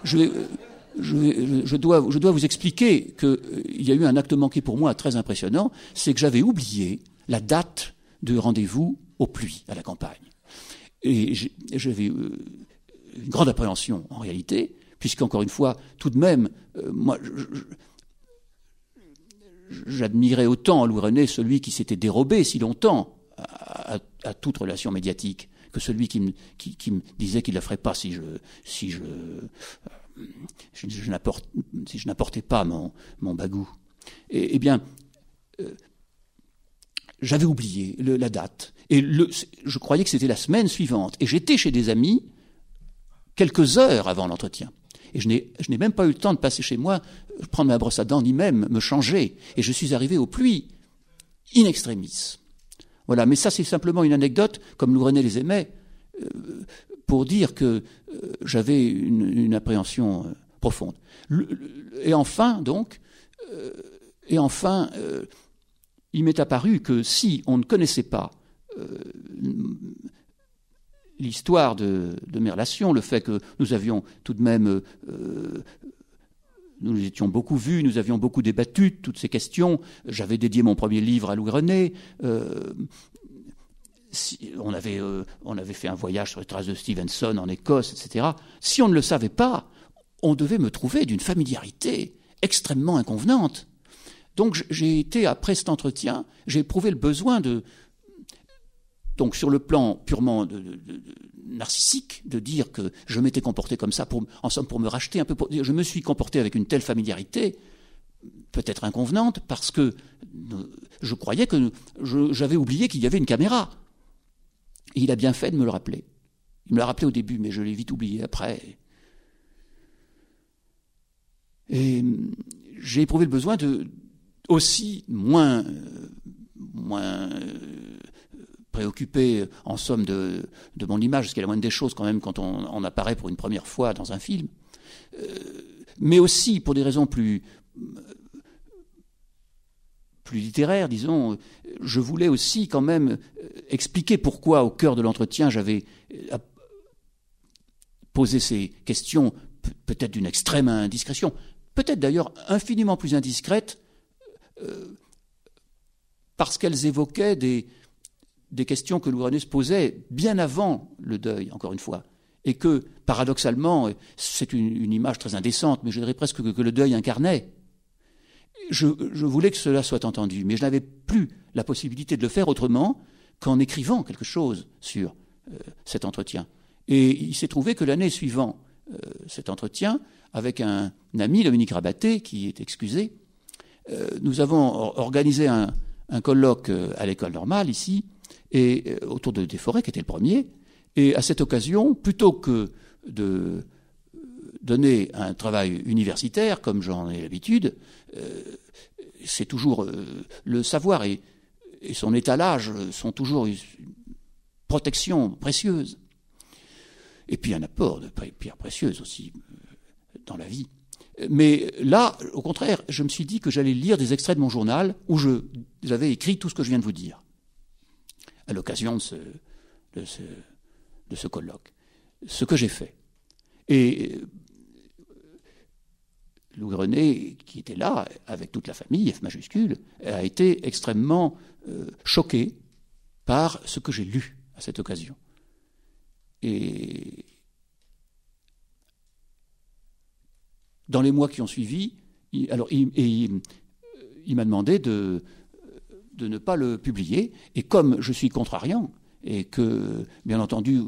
Speaker 3: je dois vous expliquer qu'il y a eu un acte manqué pour moi très impressionnant, c'est que j'avais oublié la date de rendez-vous au Pluy, à la campagne. Et j'avais une grande appréhension en réalité, puisqu'encore une fois, tout de même, moi, j'admirais autant Louis René, celui qui s'était dérobé si longtemps à toute relation médiatique, que celui qui me disait qu'il ne la ferait pas si je n'apportais pas mon bagou. Eh bien, j'avais oublié la date. Et je croyais que c'était la semaine suivante. Et j'étais chez des amis quelques heures avant l'entretien. Et je n'ai même pas eu le temps de passer chez moi, prendre ma brosse à dents, ni même me changer. Et je suis arrivé au Pluy, in extremis. Voilà, mais ça c'est simplement une anecdote, comme Louis René les aimait, pour dire que j'avais une appréhension profonde. Et enfin, il m'est apparu que si on ne connaissait pas l'histoire de mes relations, le fait que nous avions tout de même, nous étions beaucoup vus, nous avions beaucoup débattu de toutes ces questions. J'avais dédié mon premier livre à Louis René. On avait fait un voyage sur les traces de Stevenson en Écosse, etc. Si on ne le savait pas, on devait me trouver d'une familiarité extrêmement inconvenante. Donc j'ai été, après cet entretien, j'ai éprouvé le besoin donc sur le plan purement narcissique, de dire que je m'étais comporté comme ça, en somme pour me racheter un peu. Je me suis comporté avec une telle familiarité, peut-être inconvenante, parce que je croyais que j'avais oublié qu'il y avait une caméra. Et il a bien fait de me le rappeler. Il me l'a rappelé au début, mais je l'ai vite oublié après. Et j'ai éprouvé le besoin aussi moins préoccupé, en somme, de mon image, ce qui est la moindre des choses quand même quand on apparaît pour une première fois dans un film, mais aussi pour des raisons plus littéraires, disons. Je voulais aussi quand même expliquer pourquoi, au cœur de l'entretien, j'avais posé ces questions, peut-être d'une extrême indiscrétion, peut-être d'ailleurs infiniment plus indiscrètes, parce qu'elles évoquaient des questions que Louis René se posait bien avant le deuil, encore une fois, et que, paradoxalement, c'est une image très indécente, mais je dirais presque que le deuil incarnait. Je voulais que cela soit entendu, mais je n'avais plus la possibilité de le faire autrement qu'en écrivant quelque chose sur cet entretien. Et il s'est trouvé que l'année suivant cet entretien, avec un ami, Dominique Rabaté, qui est excusé, nous avons organisé un colloque à l'école normale, ici, et autour de Desforêts, qui était le premier. Et à cette occasion, plutôt que de donner un travail universitaire, comme j'en ai l'habitude, c'est toujours le savoir est et son étalage sont toujours une protection précieuse. Et puis un apport de pierres précieuses aussi dans la vie. Mais là, au contraire, je me suis dit que j'allais lire des extraits de mon journal où j'avais écrit tout ce que je viens de vous dire, à l'occasion de ce colloque. Ce que j'ai fait. Et Louis René, qui était là, avec toute la famille, F majuscule, a été extrêmement choqué par ce que j'ai lu à cette occasion. Et dans les mois qui ont suivi, il m'a demandé de ne pas le publier. Et comme je suis contrariant, et que, bien entendu,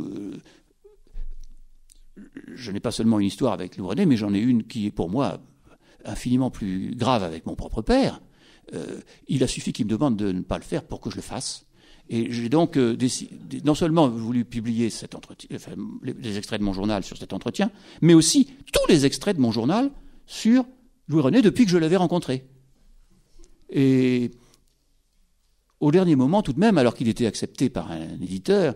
Speaker 3: je n'ai pas seulement une histoire avec Louis René, mais j'en ai une qui est pour moi infiniment plus grave avec mon propre père, il a suffi qu'il me demande de ne pas le faire pour que je le fasse. Et j'ai donc non seulement voulu publier cet entretien, enfin, les extraits de mon journal sur cet entretien, mais aussi tous les extraits de mon journal sur Louis René depuis que je l'avais rencontré. Et au dernier moment, tout de même, alors qu'il était accepté par un éditeur,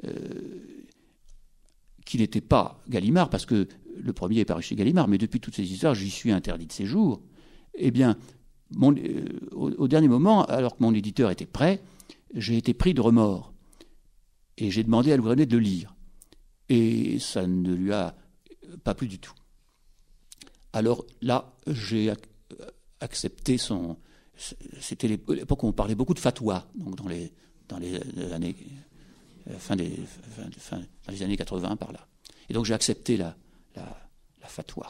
Speaker 3: qui n'était pas Gallimard, parce que le premier est paru chez Gallimard, mais depuis toutes ces histoires, j'y suis interdit de séjour, eh bien, au dernier moment, alors que mon éditeur était prêt, j'ai été pris de remords. Et j'ai demandé à Louis René de le lire. Et ça ne lui a pas plu du tout. Alors là, j'ai accepté son... C'était l'époque où on parlait beaucoup de fatwa, donc dans les années... dans les années 80, par là. Et donc j'ai accepté la fatwa.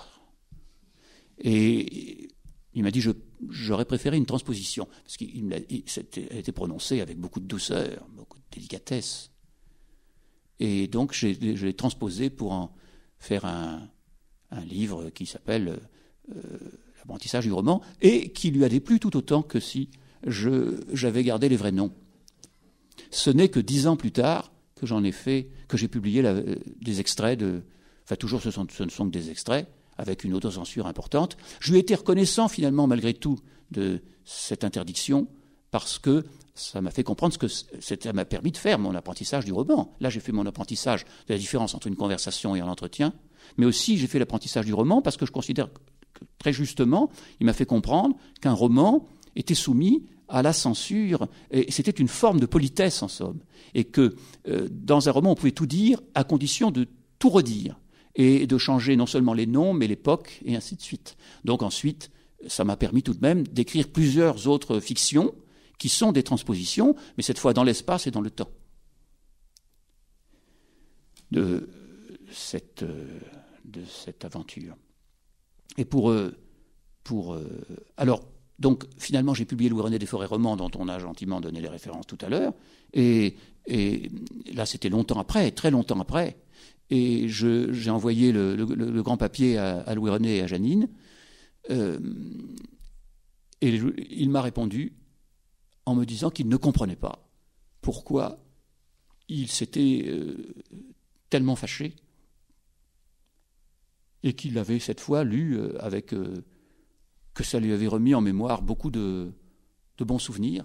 Speaker 3: Et il m'a dit, j'aurais préféré une transposition, parce qu'elle a été prononcée avec beaucoup de douceur, beaucoup de délicatesse. Et donc je l'ai transposé pour en faire un livre qui s'appelle L'apprentissage du roman, et qui lui a déplu tout autant que si j'avais gardé les vrais noms. Ce n'est que 10 ans plus tard que j'ai publié des extraits enfin toujours ce ne sont que des extraits, avec une autocensure importante. Je lui ai été reconnaissant finalement malgré tout de cette interdiction, parce que ça m'a fait comprendre ce que ça m'a permis de faire mon apprentissage du roman. Là j'ai fait mon apprentissage de la différence entre une conversation et un entretien, mais aussi j'ai fait l'apprentissage du roman parce que je considère que très justement il m'a fait comprendre qu'un roman était soumis à la censure, et c'était une forme de politesse en somme, et que dans un roman on pouvait tout dire à condition de tout redire, et de changer non seulement les noms, mais l'époque, et ainsi de suite. Donc ensuite, ça m'a permis tout de même d'écrire plusieurs autres fictions, qui sont des transpositions, mais cette fois dans l'espace et dans le temps. De cette aventure. Et alors, donc, finalement, j'ai publié Louis René des Forêts romans, dont on a gentiment donné les références tout à l'heure, et là, c'était longtemps après, très longtemps après, et j'ai envoyé le grand papier à Louis René et à Janine, et il m'a répondu en me disant qu'il ne comprenait pas pourquoi il s'était tellement fâché, et qu'il avait cette fois lu avec... que ça lui avait remis en mémoire beaucoup de bons souvenirs,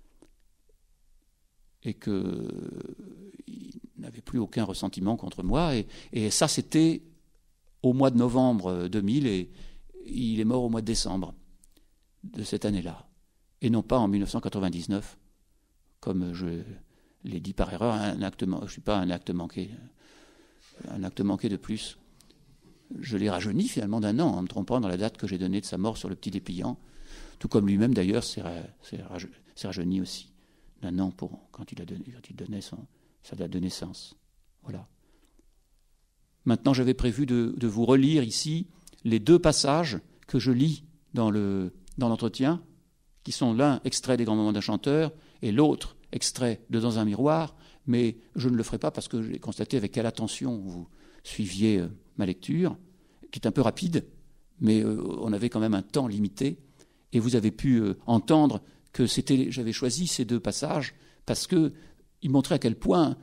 Speaker 3: et qu'il n'avait plus aucun ressentiment contre moi. Et ça, c'était au mois de novembre 2000, et il est mort au mois de décembre de cette année-là, et non pas en 1999, comme je l'ai dit par erreur. Je ne suis pas un acte manqué de plus. Je l'ai rajeuni finalement d'1 an en me trompant dans la date que j'ai donnée de sa mort sur le petit dépliant, tout comme lui-même d'ailleurs s'est rajeuni aussi d'1 an quand il donnait sa date de naissance. Voilà. Maintenant, j'avais prévu de vous relire ici les 2 passages que je lis dans l'entretien, qui sont l'un extrait des Grands Moments d'un chanteur et l'autre extrait de Dans un miroir, mais je ne le ferai pas parce que j'ai constaté avec quelle attention vous suiviez ma lecture, qui est un peu rapide, mais on avait quand même un temps limité, et vous avez pu entendre que j'avais choisi ces 2 passages parce qu'ils montraient à quel point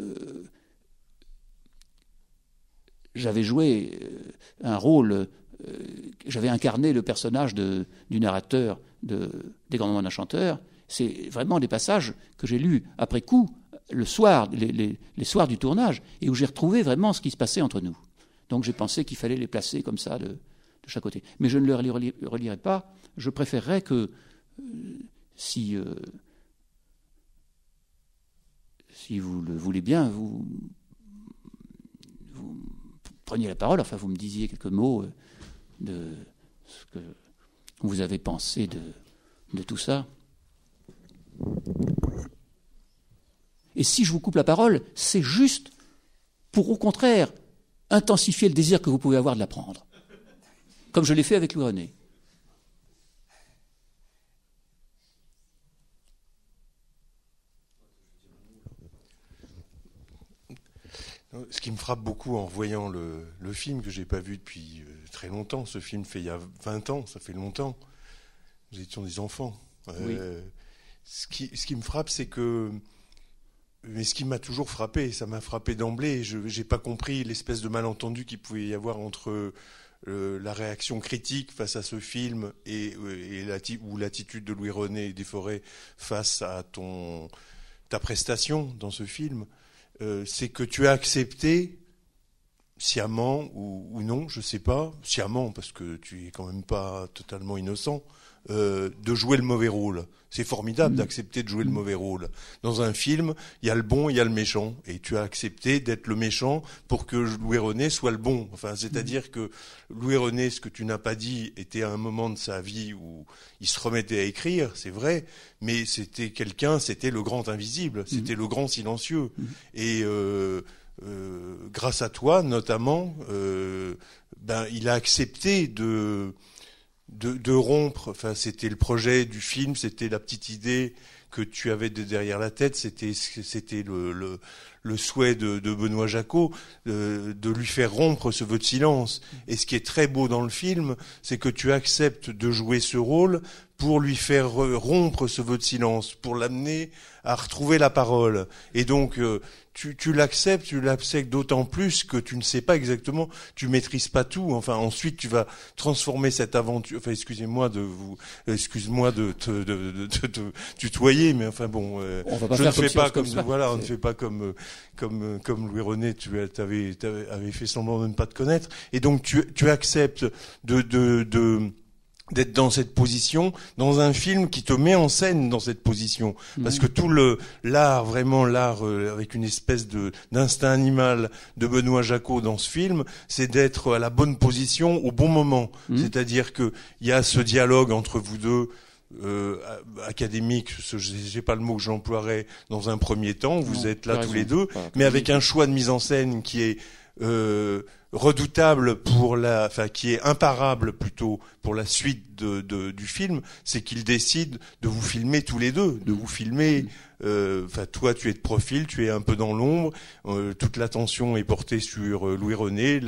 Speaker 3: j'avais joué un rôle, j'avais incarné le personnage du narrateur des Grands Moments d'un chanteur, c'est vraiment des passages que j'ai lus après coup, le soir, les soirs du tournage, et où j'ai retrouvé vraiment ce qui se passait entre nous. Donc j'ai pensé qu'il fallait les placer comme ça de chaque côté. Mais je ne les relirai pas. Je préférerais que si vous le voulez bien, vous preniez la parole, enfin vous me disiez quelques mots de ce que vous avez pensé de tout ça. Et si je vous coupe la parole, c'est juste pour, au contraire, intensifier le désir que vous pouvez avoir de l'apprendre. Comme je l'ai fait avec Louis René.
Speaker 4: Ce qui me frappe beaucoup en voyant le film, que je n'ai pas vu depuis très longtemps, ce film fait il y a 20 ans, ça fait longtemps, nous étions des enfants.
Speaker 3: Oui.
Speaker 4: Ce qui me frappe, c'est que... Mais ce qui m'a toujours frappé, ça m'a frappé d'emblée, je n'ai pas compris l'espèce de malentendu qu'il pouvait y avoir entre la réaction critique face à ce film ou l'attitude de Louis René Desforêts face à ta prestation dans ce film. C'est que tu as accepté, sciemment ou non, je sais pas, sciemment parce que tu es quand même pas totalement innocent, de jouer le mauvais rôle. C'est formidable d'accepter de jouer le mauvais rôle. Dans un film, il y a le bon, il y a le méchant, et tu as accepté d'être le méchant pour que Louis René soit le bon. Enfin, c'est-à-dire que Louis René, ce que tu n'as pas dit, était à un moment de sa vie où il se remettait à écrire, c'est vrai, mais c'était le grand invisible, c'était le grand silencieux. Et grâce à toi, notamment, il a accepté de rompre. Enfin, c'était le projet du film, c'était la petite idée que tu avais derrière la tête, c'était le souhait de Benoît Jacquot de lui faire rompre ce vœu de silence. Et ce qui est très beau dans le film, c'est que tu acceptes de jouer ce rôle pour lui faire rompre ce vœu de silence, pour l'amener à retrouver la parole. Et donc, tu l'acceptes d'autant plus que tu ne sais pas exactement, tu maîtrises pas tout. Enfin, ensuite, tu vas transformer cette aventure. Enfin, excuse-moi de te tutoyer, mais enfin bon,
Speaker 3: on va pas
Speaker 4: je
Speaker 3: faire
Speaker 4: ne fais pas comme
Speaker 3: ça.
Speaker 4: voilà, on ne fait pas comme Louis René. Tu avais fait semblant de ne pas te connaître, et donc tu acceptes d'être dans cette position, dans un film qui te met en scène dans cette position. Parce que tout l'art avec une espèce d'instinct animal de Benoît Jacquot dans ce film, c'est d'être à la bonne position au bon moment. C'est-à-dire que il y a ce dialogue entre vous deux, académique, j'ai pas le mot que j'emploierais dans un premier temps, vous êtes là tous les deux, mais avec un choix de mise en scène qui est redoutable qui est imparable plutôt pour la suite du film, c'est qu'il décide de vous filmer tous les deux, de vous filmer. Toi, tu es de profil, tu es un peu dans l'ombre. Toute l'attention est portée sur Louis René.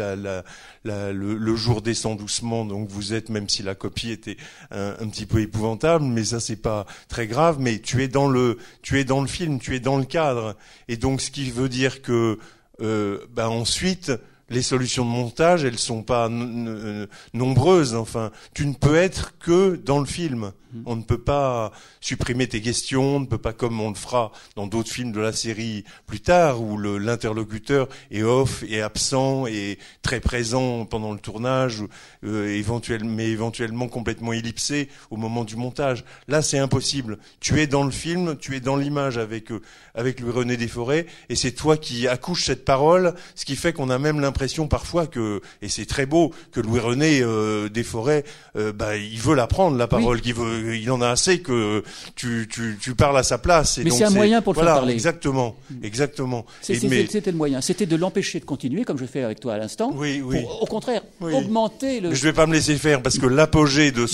Speaker 4: Le jour descend doucement, donc vous êtes, même si la copie était un petit peu épouvantable, mais ça c'est pas très grave. Mais tu es dans le film, tu es dans le cadre, et donc ce qui veut dire que ensuite, les solutions de montage, elles sont pas nombreuses. Enfin, tu ne peux être que dans le film. On ne peut pas supprimer tes questions, on ne peut pas, comme on le fera dans d'autres films de la série plus tard, où l'interlocuteur est off, est absent, et très présent pendant le tournage, mais éventuellement complètement ellipsé au moment du montage. Là, c'est impossible. Tu es dans le film, tu es dans l'image avec Louis René Desforêts, et c'est toi qui accouches cette parole, ce qui fait qu'on a même l'impression parfois que, et c'est très beau, que Louis René Desforêts, il veut la prendre, la parole, il en a assez que tu parles à sa place. Et
Speaker 3: mais
Speaker 4: donc
Speaker 3: c'est un moyen pour le faire parler.
Speaker 4: Exactement.
Speaker 3: C'était le moyen. C'était de l'empêcher de continuer, comme je fais avec toi à l'instant.
Speaker 4: Oui.
Speaker 3: Pour, au contraire, augmenter le...
Speaker 4: Mais je vais pas me laisser faire, parce que l'apogée de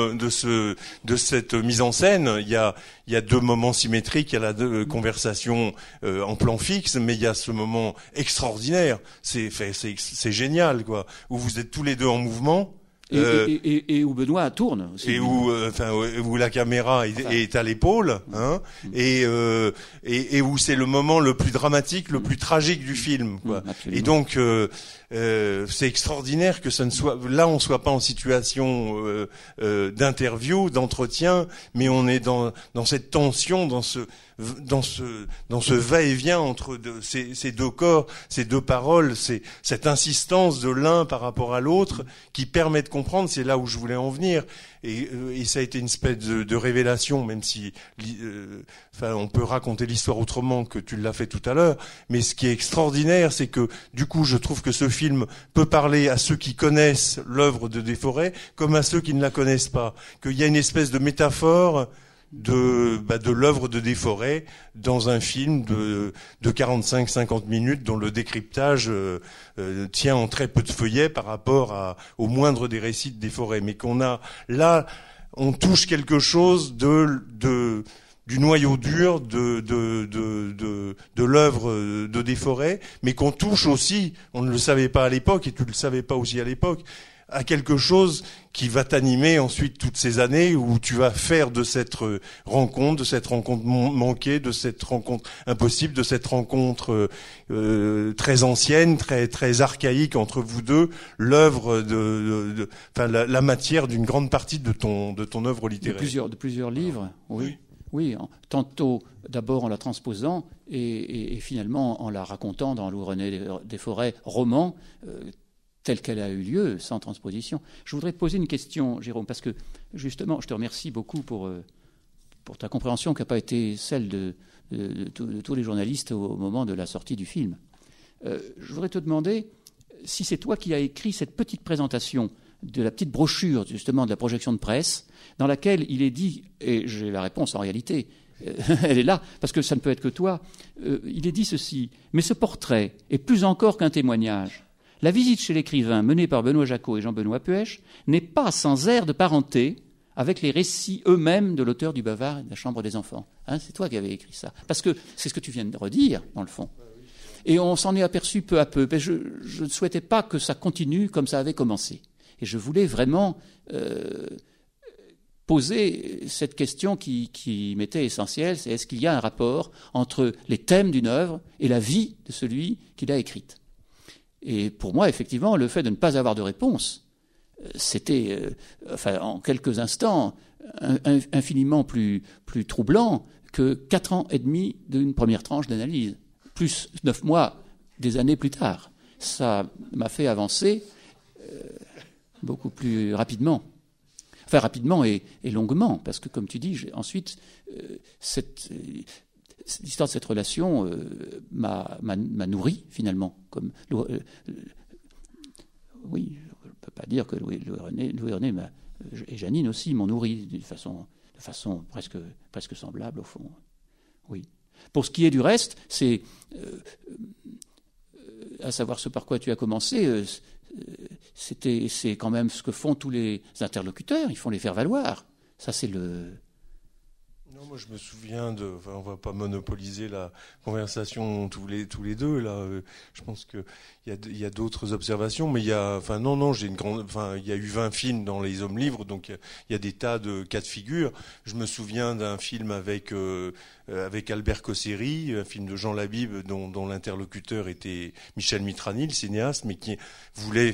Speaker 4: cette mise en scène, il y a deux moments symétriques, il y a la conversation en plan fixe, mais il y a ce moment extraordinaire. C'est génial, quoi, où vous êtes tous les deux en mouvement.
Speaker 3: Et où Benoît tourne aussi.
Speaker 4: Et où la caméra est à l'épaule, hein, et où c'est le moment le plus dramatique, le plus tragique du film, quoi. Et donc c'est extraordinaire que on soit pas en situation d'interview, d'entretien, mais on est dans cette tension, dans ce va-et-vient entre ces deux corps, ces deux paroles, cette insistance de l'un par rapport à l'autre qui permet de comprendre. C'est là où je voulais en venir, et ça a été une espèce de révélation, même si on peut raconter l'histoire autrement que tu l'as fait tout à l'heure. Mais ce qui est extraordinaire, c'est que du coup, je trouve que ce film peut parler à ceux qui connaissent l'œuvre de Desforêts comme à ceux qui ne la connaissent pas. Qu'il y a une espèce de métaphore de l'œuvre de Desforêts dans un film de 45-50 minutes dont le décryptage tient en très peu de feuillets par rapport au moindre des récits de Desforêts, mais qu'on a là, on touche quelque chose du noyau dur de l'œuvre de Desforêts, mais qu'on touche aussi, on ne le savait pas à l'époque et tu ne le savais pas aussi à l'époque, à quelque chose qui va t'animer ensuite toutes ces années, où tu vas faire de cette rencontre manquée, de cette rencontre impossible, de cette rencontre très ancienne, très très archaïque entre vous deux, l'œuvre la matière d'une grande partie de ton œuvre littéraire.
Speaker 3: De plusieurs livres, oui. Oui, tantôt d'abord en la transposant et finalement en la racontant dans Louis-René Desforêts, roman, telle qu'elle a eu lieu, sans transposition. Je voudrais te poser une question, Jérôme, parce que justement, je te remercie beaucoup pour ta compréhension qui n'a pas été celle de tous les journalistes au moment de la sortie du film. Je voudrais te demander si c'est toi qui as écrit cette petite présentation de la petite brochure, justement, de la projection de presse, dans laquelle il est dit, et j'ai la réponse en réalité, elle est là, parce que ça ne peut être que toi, il est dit ceci: mais ce portrait est plus encore qu'un témoignage. La visite chez l'écrivain menée par Benoît Jacot et Jean-Benoît Puech n'est pas sans air de parenté avec les récits eux-mêmes de l'auteur du Bavard et de la Chambre des enfants. Hein, c'est toi qui avais écrit ça. Parce que c'est ce que tu viens de redire, dans le fond. Et on s'en est aperçu peu à peu. Mais je ne souhaitais pas que ça continue comme ça avait commencé. Et je voulais vraiment poser cette question qui m'était essentielle, c'est: est-ce qu'il y a un rapport entre les thèmes d'une œuvre et la vie de celui qui l'a écrite? Et pour moi, effectivement, le fait de ne pas avoir de réponse, c'était, en quelques instants, infiniment plus troublant que 4 ans et demi d'une première tranche d'analyse, plus 9 mois des années plus tard. Ça m'a fait avancer beaucoup plus rapidement. Enfin, rapidement et longuement, parce que, comme tu dis, ensuite, l'histoire de cette relation m'a nourri, finalement. Oui, je ne peux pas dire que Louis-René et Janine aussi m'ont nourri de façon presque semblable, au fond. Oui. Pour ce qui est du reste, c'est, à savoir ce par quoi tu as commencé, c'est quand même ce que font tous les interlocuteurs. Ils font les faire valoir. Ça, c'est le...
Speaker 4: Non, moi je me souviens on va pas monopoliser la conversation tous les deux là. Je pense que il y a d'autres observations, mais il y a, il y a eu 20 films dans les hommes livres, donc il y a des tas de cas de figure. Je me souviens d'un film avec Albert Cosseri, un film de Jean Labib dont l'interlocuteur était Michel Mitrani, le cinéaste, mais qui voulait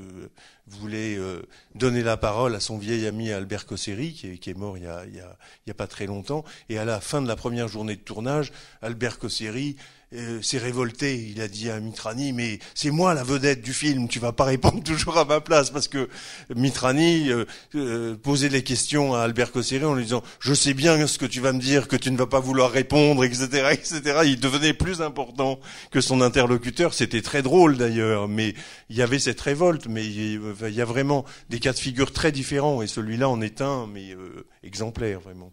Speaker 4: donner la parole à son vieil ami Albert Cosseri, qui est mort il y a pas très longtemps. Et à la fin de la première journée de tournage, Albert Cosseri s'est révolté. Il a dit à Mitrani: mais c'est moi la vedette du film, tu vas pas répondre toujours à ma place, parce que Mitrani posait les questions à Albert Cosseri en lui disant: je sais bien ce que tu vas me dire, que tu ne vas pas vouloir répondre, etc., etc. Il devenait plus important que son interlocuteur. C'était très drôle d'ailleurs, mais il y avait cette révolte. Mais il y a vraiment des cas de figure très différents, et celui-là en est un, mais exemplaire vraiment.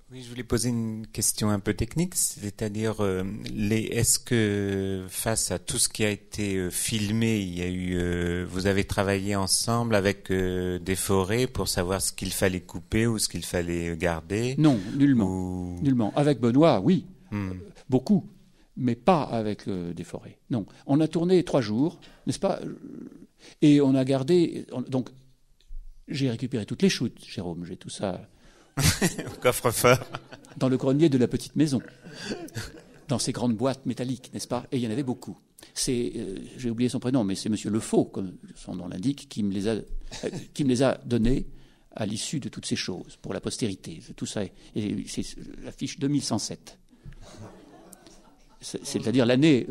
Speaker 5: Oui, je voulais poser une question un peu technique, c'est-à-dire est-ce que face à tout ce qui a été filmé, il y a eu, vous avez travaillé ensemble avec des forêts pour savoir ce qu'il fallait couper ou ce qu'il fallait garder?
Speaker 3: Non, nullement. Nullement. Avec Benoît, oui, beaucoup, mais pas avec des forêts. Non, on a tourné 3 jours, n'est-ce pas? Et on a gardé. Donc, j'ai récupéré toutes les shoots, Jérôme, j'ai tout ça.
Speaker 5: Coffre-fort.
Speaker 3: Dans le grenier de la petite maison, dans ces grandes boîtes métalliques, n'est-ce pas? Et il y en avait beaucoup. J'ai oublié son prénom, mais c'est Monsieur Lefaux, comme son nom l'indique, qui me les a donnés à l'issue de toutes ces choses, pour la postérité. Tout ça, et c'est la fiche 2107. C'est-à-dire l'année.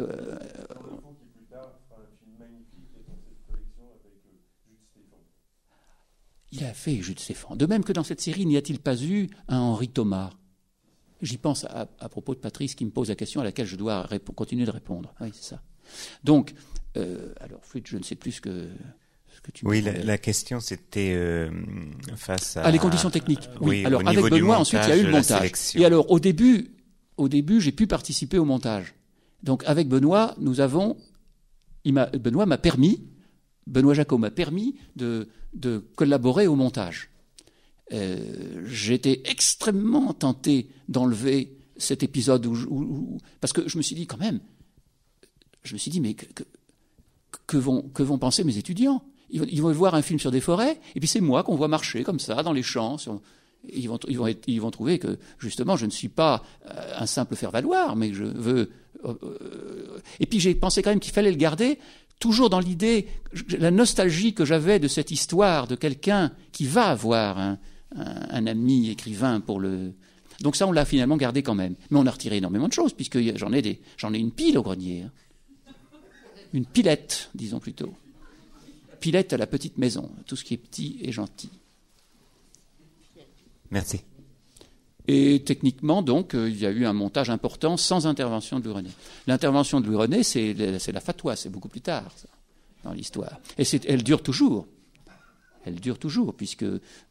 Speaker 3: Il a fait Jules Stéphane. De même que dans cette série, n'y a-t-il pas eu un Henri Thomas? J'y pense à propos de Patrice qui me pose la question à laquelle je dois continuer de répondre. Oui, c'est ça. Donc, alors, Flûte, je ne sais plus ce que tu me
Speaker 5: Oui,
Speaker 3: demandais.
Speaker 5: la question, c'était face à...
Speaker 3: les conditions techniques. Oui, alors
Speaker 5: au
Speaker 3: avec
Speaker 5: niveau du
Speaker 3: Benoît, ensuite, il y a eu le
Speaker 5: la
Speaker 3: montage.
Speaker 5: sélection.
Speaker 3: Et alors, au début, j'ai pu participer au montage. Donc, avec Benoît, Benoît Jacot m'a permis de collaborer au montage. J'étais extrêmement tenté d'enlever cet épisode parce que je me suis dit quand même, mais que vont penser mes étudiants? Ils vont voir un film sur des forêts, et puis c'est moi qu'on voit marcher comme ça dans les champs. Ils vont trouver que justement je ne suis pas un simple faire-valoir, mais que je veux. Et puis j'ai pensé quand même qu'il fallait le garder. Toujours dans l'idée, la nostalgie que j'avais de cette histoire de quelqu'un qui va avoir un ami écrivain pour le... Donc ça, on l'a finalement gardé quand même. Mais on a retiré énormément de choses, puisque j'en ai une pile au grenier. Hein. Une pilette, disons plutôt. Pilette à la petite maison, tout ce qui est petit et gentil.
Speaker 5: Merci.
Speaker 3: Et techniquement, donc, il y a eu un montage important sans intervention de Louis René. L'intervention de Louis René, c'est la fatwa, c'est beaucoup plus tard, ça, dans l'histoire. Et elle dure toujours. Elle dure toujours, puisque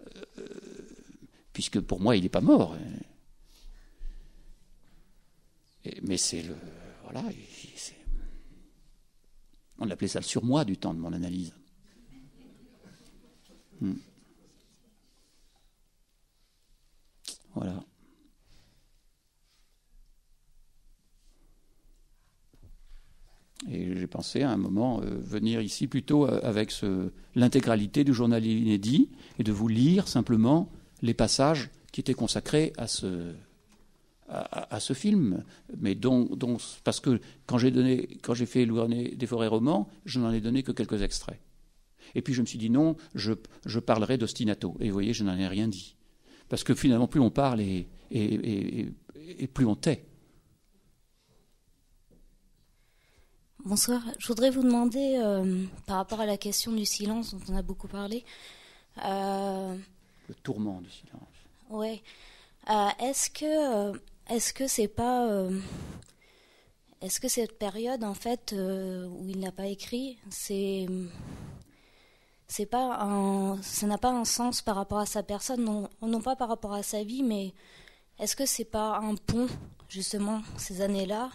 Speaker 3: pour moi, il n'est pas mort. Mais c'est le... Voilà. On appelait ça le surmoi du temps de mon analyse. Voilà. Et j'ai pensé à un moment venir ici plutôt avec l'intégralité du journal inédit et de vous lire simplement les passages qui étaient consacrés à ce film. Mais parce que quand j'ai fait Louis René des Forêts romans, je n'en ai donné que quelques extraits. Et puis je me suis dit non, je parlerai d'ostinato. Et vous voyez, je n'en ai rien dit. Parce que finalement, plus on parle et plus on tait.
Speaker 6: Bonsoir. Je voudrais vous demander, par rapport à la question du silence dont on a beaucoup parlé...
Speaker 3: Le tourment du silence.
Speaker 6: Oui. Est-ce que c'est pas... est-ce que cette période, en fait, où il n'a pas écrit, ça n'a pas un sens par rapport à sa personne, non pas par rapport à sa vie, mais est-ce que c'est pas un pont, justement, ces années-là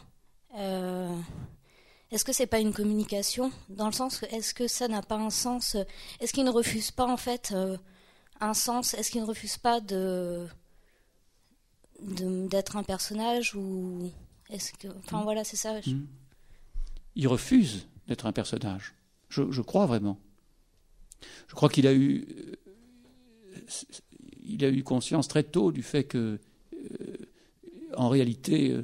Speaker 6: Est-ce que c'est pas une communication, dans le sens que est-ce que ça n'a pas un sens Est-ce qu'il ne refuse pas en fait un sens Est-ce qu'il ne refuse pas d'être un personnage ou est-ce que voilà, c'est ça.
Speaker 3: Il refuse d'être un personnage. Je crois vraiment. Je crois qu'il a eu conscience très tôt du fait que en réalité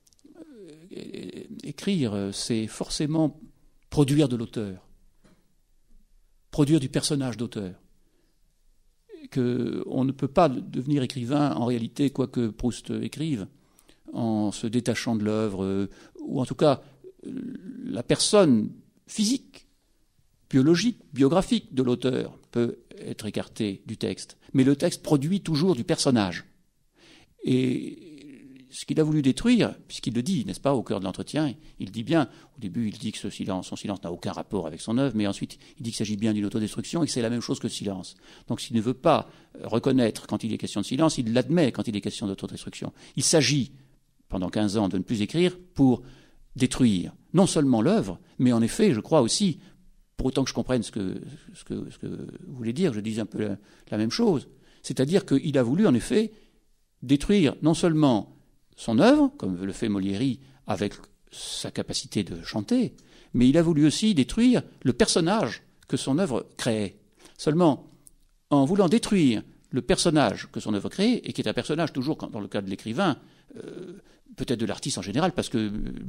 Speaker 3: écrire, c'est forcément produire de l'auteur, produire du personnage d'auteur. On ne peut pas devenir écrivain, en réalité, quoi que Proust écrive, en se détachant de l'œuvre, ou en tout cas, la personne physique, biologique, biographique de l'auteur peut être écartée du texte. Mais le texte produit toujours du personnage. Et ce qu'il a voulu détruire, puisqu'il le dit, n'est-ce pas, au cœur de l'entretien, il dit bien, au début il dit que son silence n'a aucun rapport avec son œuvre, mais ensuite il dit qu'il s'agit bien d'une autodestruction et que c'est la même chose que le silence. Donc s'il ne veut pas reconnaître quand il est question de silence, il l'admet quand il est question d'autodestruction. Il s'agit, pendant 15 ans, de ne plus écrire pour détruire non seulement l'œuvre, mais en effet, je crois aussi, pour autant que je comprenne ce que vous voulez dire, je dis un peu la même chose, c'est-à-dire qu'il a voulu en effet détruire non seulement son œuvre, comme le fait Molieri avec sa capacité de chanter, mais il a voulu aussi détruire le personnage que son œuvre créait. Seulement, en voulant détruire le personnage que son œuvre créait, et qui est un personnage toujours, dans le cas de l'écrivain, peut-être de l'artiste en général, parce que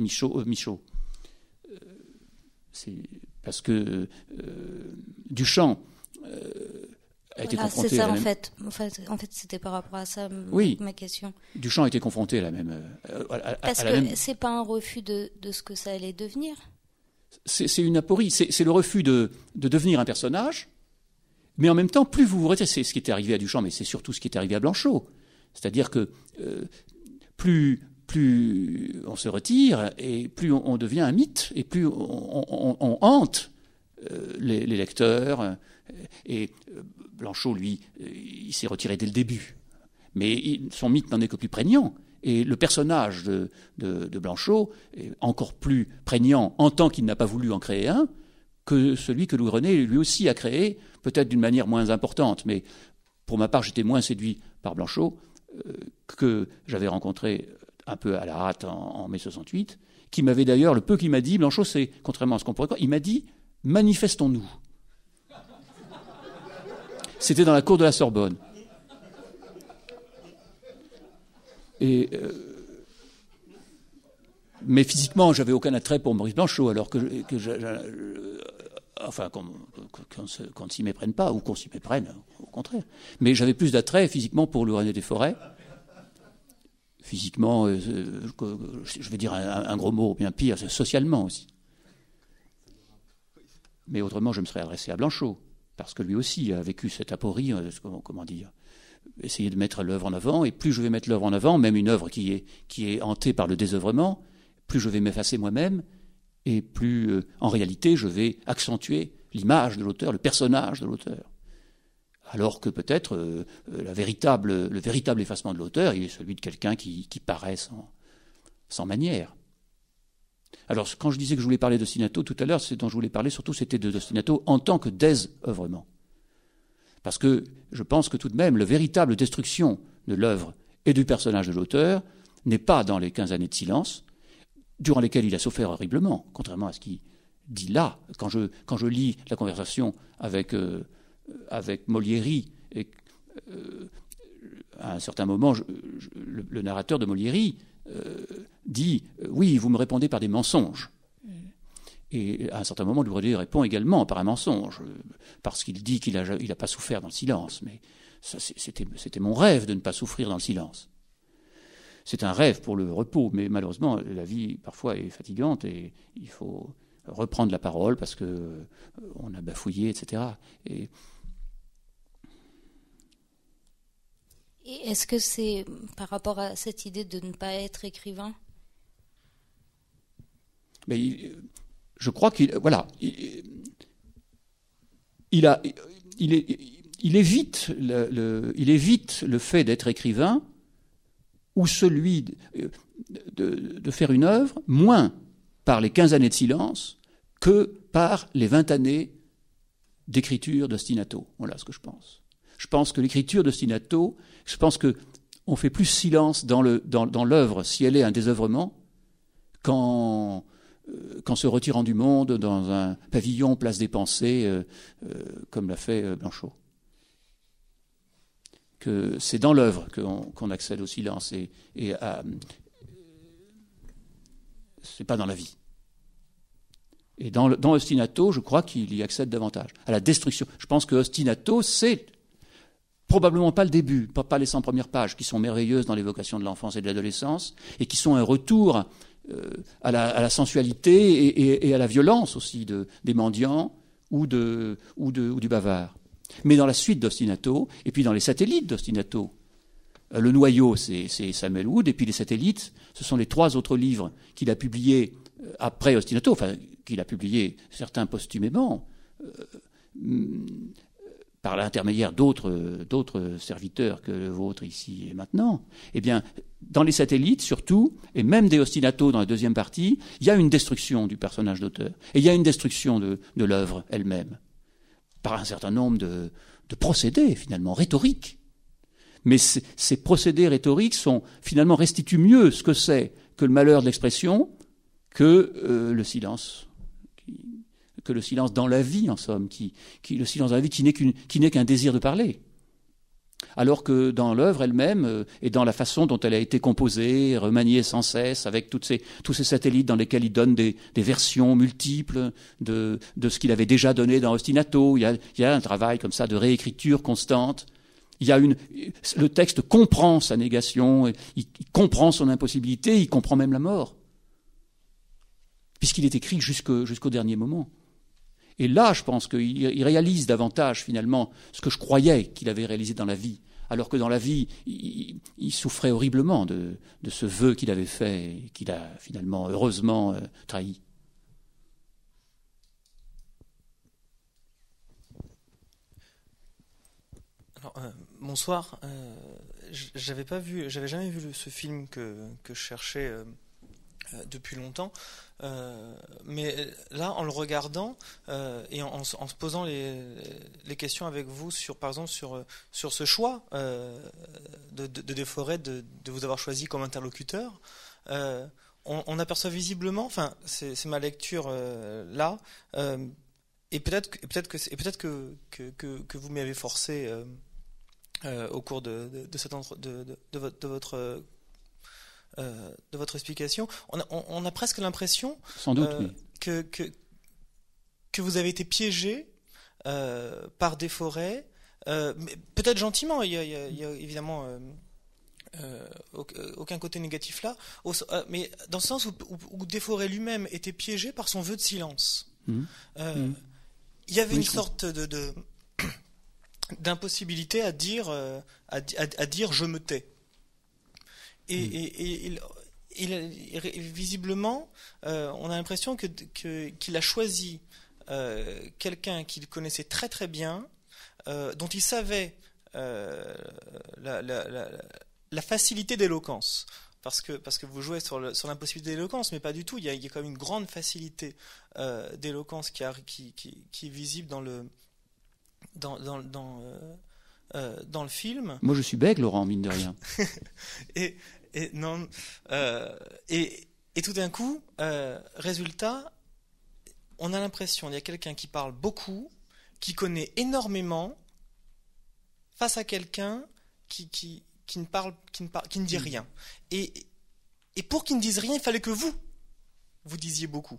Speaker 3: Duchamp a été confronté
Speaker 6: c'est ça,
Speaker 3: à la
Speaker 6: en
Speaker 3: même...
Speaker 6: fait, c'était par rapport à ça ma question.
Speaker 3: Duchamp a été confronté à la même...
Speaker 6: Parce que c'est pas un refus de ce que ça allait devenir.
Speaker 3: C'est une aporie, c'est le refus de devenir un personnage, mais en même temps, plus vous retirez, c'est ce qui est arrivé à Duchamp, mais c'est surtout ce qui est arrivé à Blanchot. C'est-à-dire que plus on se retire, et plus on devient un mythe, et plus on hante les lecteurs. Et Blanchot, lui, il s'est retiré dès le début. Mais son mythe n'en est que plus prégnant. Et le personnage de Blanchot est encore plus prégnant en tant qu'il n'a pas voulu en créer un que celui que Louis René, lui aussi, a créé, peut-être d'une manière moins importante. Mais pour ma part, j'étais moins séduit par Blanchot, que j'avais rencontré un peu à la hâte en mai 68, qui m'avait d'ailleurs, le peu qu'il m'a dit, Blanchot, c'est, contrairement à ce qu'on pourrait croire, il m'a dit « manifestons-nous ». C'était dans la cour de la Sorbonne. Mais physiquement, j'avais aucun attrait pour Maurice Blanchot, alors qu'on ne s'y méprenne pas, ou qu'on s'y méprenne, au contraire. Mais j'avais plus d'attrait physiquement pour Louis René Desforêts. Physiquement, je vais dire un gros mot bien pire, socialement aussi. Mais autrement, je me serais adressé à Blanchot, parce que lui aussi a vécu cette aporie, comment dire, essayer de mettre l'œuvre en avant, et plus je vais mettre l'œuvre en avant, même une œuvre qui est hantée par le désœuvrement, plus je vais m'effacer moi-même, et plus, en réalité, je vais accentuer l'image de l'auteur, le personnage de l'auteur. Alors que peut-être le véritable effacement de l'auteur, il est celui de quelqu'un qui paraît sans manière. Alors, quand je disais que je voulais parler d'Ostinato tout à l'heure, ce dont je voulais parler surtout, c'était d'Ostinato en tant que désœuvrement. Parce que je pense que tout de même, la véritable destruction de l'œuvre et du personnage de l'auteur n'est pas dans les 15 années de silence, durant lesquelles il a souffert horriblement, contrairement à ce qu'il dit là. Quand je lis la conversation avec Molieri, et à un certain moment, le narrateur de Molieri dit « Oui, vous me répondez par des mensonges ». Et à un certain moment, Louis René répond également par un mensonge, parce qu'il dit qu'il n'a pas souffert dans le silence. Mais c'était mon rêve de ne pas souffrir dans le silence. C'est un rêve pour le repos, mais malheureusement, la vie parfois est fatigante et il faut reprendre la parole parce qu'on a bafouillé, etc. Et
Speaker 6: est-ce que c'est par rapport à cette idée de ne pas être écrivain ?
Speaker 3: Mais je crois qu'il évite le fait d'être écrivain ou celui de faire une œuvre moins par les 15 années de silence que par les 20 années d'écriture d'Ostinato. Voilà ce que je pense. Je pense que l'écriture d'Ostinato, je pense qu'on fait plus silence dans l'œuvre si elle est un désœuvrement qu'en se retirant du monde dans un pavillon place des pensées, comme l'a fait Blanchot. Que c'est dans l'œuvre qu'on accède au silence et c'est pas dans la vie. Et dans Ostinato, je crois qu'il y accède davantage. À la destruction. Je pense que Ostinato, c'est probablement pas le début, pas les 100 premières pages, qui sont merveilleuses dans l'évocation de l'enfance et de l'adolescence, et qui sont un retour à la sensualité et à la violence aussi des mendiants ou du bavard. Mais dans la suite d'Ostinato, et puis dans les satellites d'Ostinato, Le noyau, c'est Samuel Wood, et puis les satellites, ce sont les 3 autres livres qu'il a publiés après Ostinato, enfin, qu'il a publiés certains posthumément, par l'intermédiaire d'autres serviteurs que le vôtre ici et maintenant. Eh bien, dans les satellites, surtout, et même des Ostinato dans la deuxième partie, il y a une destruction du personnage d'auteur, et il y a une destruction de l'œuvre elle-même, par un certain nombre de procédés, finalement, rhétoriques. Mais ces procédés rhétoriques finalement restituent mieux ce que c'est que le malheur de l'expression que le silence. Que le silence dans la vie, en somme, le silence dans la vie qui n'est qu'un désir de parler. Alors que dans l'œuvre elle-même, et dans la façon dont elle a été composée, remaniée sans cesse, avec tous ces satellites dans lesquels il donne des versions multiples de ce qu'il avait déjà donné dans Ostinato, il y a un travail comme ça de réécriture constante. Le texte comprend sa négation, il comprend son impossibilité, il comprend même la mort, puisqu'il est écrit jusqu'au dernier moment. Et là, je pense qu'il réalise davantage, finalement, ce que je croyais qu'il avait réalisé dans la vie, alors que dans la vie, il souffrait horriblement de ce vœu qu'il avait fait et qu'il a finalement, heureusement, trahi.
Speaker 7: Alors, bonsoir. J'avais jamais vu ce film que je cherchais depuis longtemps. Mais là, en le regardant et en se posant les questions avec vous par exemple sur ce choix de Desforêts de vous avoir choisi comme interlocuteur, on aperçoit visiblement, enfin c'est ma lecture là, et peut-être que vous m'y avez forcé au cours de votre explication, on a presque l'impression
Speaker 3: sans doute, oui,
Speaker 7: que vous avez été piégé par Desforêts, mais peut-être gentiment. Il y a évidemment aucun côté négatif là, mais dans le sens où Desforêts lui-même était piégé par son vœu de silence. Il y avait une sorte d'impossibilité à dire je me tais. Et visiblement, on a l'impression qu'il a choisi quelqu'un qu'il connaissait très très bien, dont il savait la facilité d'éloquence. Parce que vous jouez sur l'impossibilité d'éloquence, mais pas du tout. Il y a quand même une grande facilité d'éloquence qui est visible dans le film.
Speaker 3: Moi, je suis bègue, Laurent, mine de rien.
Speaker 7: et tout d'un coup, résultat, on a l'impression qu'il y a quelqu'un qui parle beaucoup, qui connaît énormément, face à quelqu'un qui ne dit rien. Et pour qu'il ne dise rien, il fallait que vous disiez beaucoup.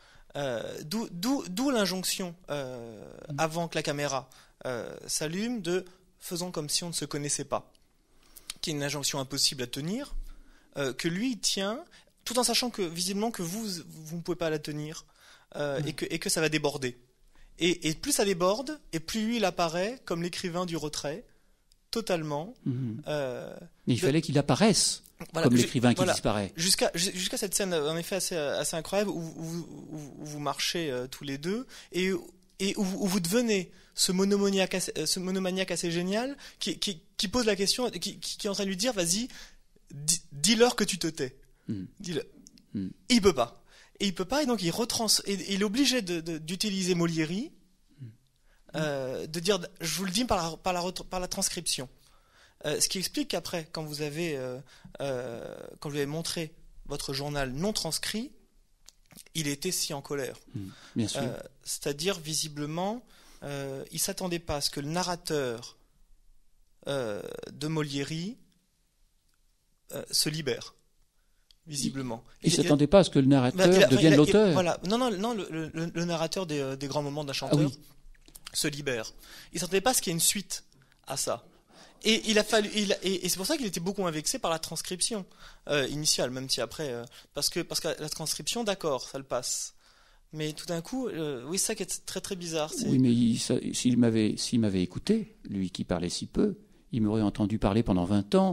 Speaker 7: D'où l'injonction, avant que la caméra s'allume, de faisons comme si on ne se connaissait pas, qui est une injonction impossible à tenir, que lui il tient, tout en sachant que visiblement que vous ne pouvez pas la tenir, et que ça va déborder. Et plus ça déborde, et plus lui il apparaît comme l'écrivain du retrait, totalement.
Speaker 3: Mais il fallait qu'il apparaisse comme l'écrivain qui disparaît.
Speaker 7: Jusqu'à cette scène en effet assez incroyable où vous marchez tous les deux et où vous devenez ce monomaniaque assez génial qui pose la question, qui est en train de lui dire vas-y, dis-leur que tu te tais. Dis-le. Et il peut pas. Et donc il est obligé d'utiliser Molieri, de dire, je vous le dis par la transcription. Ce qui explique qu'après, quand vous avez montré votre journal non transcrit, il était si en colère.
Speaker 3: Bien sûr.
Speaker 7: C'est-à-dire, visiblement, il s'attendait pas à ce que le narrateur de Molieri se libère. Visiblement.
Speaker 3: Il s'attendait pas à ce que le narrateur devienne l'auteur.
Speaker 7: Voilà. Non, le narrateur des grands moments d'un chanteur se libère. Il s'attendait pas à ce qu'il y ait une suite à ça. Et et c'est pour ça qu'il était beaucoup moins vexé par la transcription initiale, même si après, parce que la transcription, d'accord, ça le passe. Mais tout d'un coup, oui, c'est ça qui est très très bizarre.
Speaker 3: Oui, mais s'il m'avait écouté, lui qui parlait si peu, il m'aurait entendu parler pendant 20 ans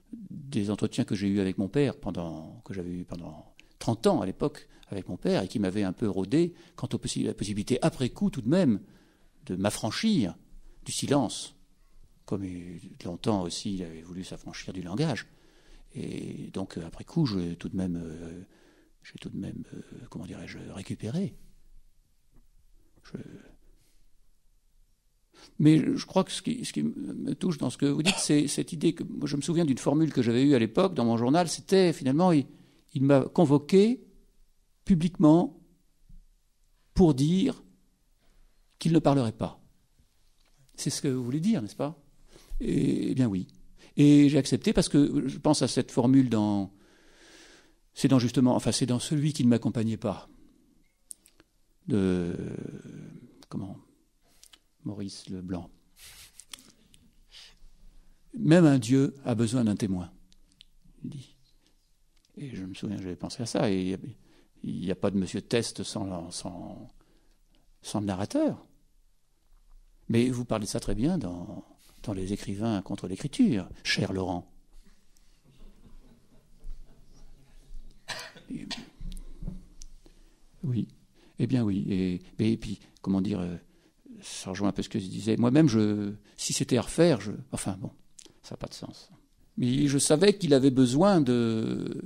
Speaker 3: des entretiens que j'ai eus avec mon père, que j'avais eu pendant 30 ans à l'époque avec mon père, et qui m'avait un peu rodé quant à la possibilité, après coup tout de même, de m'affranchir du silence, comme longtemps aussi il avait voulu s'affranchir du langage. Et donc après coup, j'ai tout de même comment dirais-je, récupéré. Mais je crois que ce qui me touche dans ce que vous dites, c'est cette idée que moi, je me souviens d'une formule que j'avais eue à l'époque dans mon journal, c'était finalement, il m'a convoqué publiquement pour dire qu'il ne parlerait pas. C'est ce que vous voulez dire, n'est-ce pas ? Eh bien oui. Et j'ai accepté parce que je pense à cette formule c'est dans celui qui ne m'accompagnait pas. Maurice Leblanc. Même un Dieu a besoin d'un témoin, il dit. Et je me souviens, j'avais pensé à ça. Et il n'y a pas de Monsieur Test sans le narrateur. Mais vous parlez de ça très bien dans Les écrivains contre l'écriture, cher Laurent. Oui, eh bien oui. Et puis, comment dire, ça rejoint un peu ce que je disais. Moi-même, si c'était à refaire, enfin bon, ça n'a pas de sens. Mais je savais qu'il avait besoin de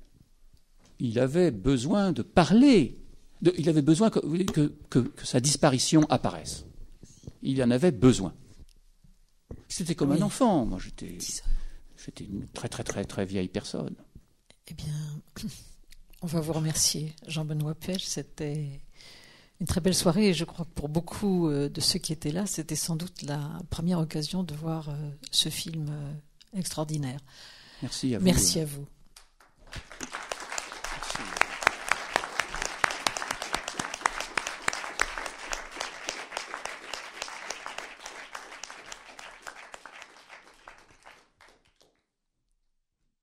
Speaker 3: parler. Il avait besoin que sa disparition apparaisse. Il en avait besoin. C'était comme un enfant. Moi, j'étais une très, très, très, très vieille personne.
Speaker 2: Eh bien, on va vous remercier, Jean-Benoît Pech. C'était une très belle soirée et je crois que pour beaucoup de ceux qui étaient là, c'était sans doute la première occasion de voir ce film extraordinaire.
Speaker 3: Merci à vous.
Speaker 2: Merci à vous.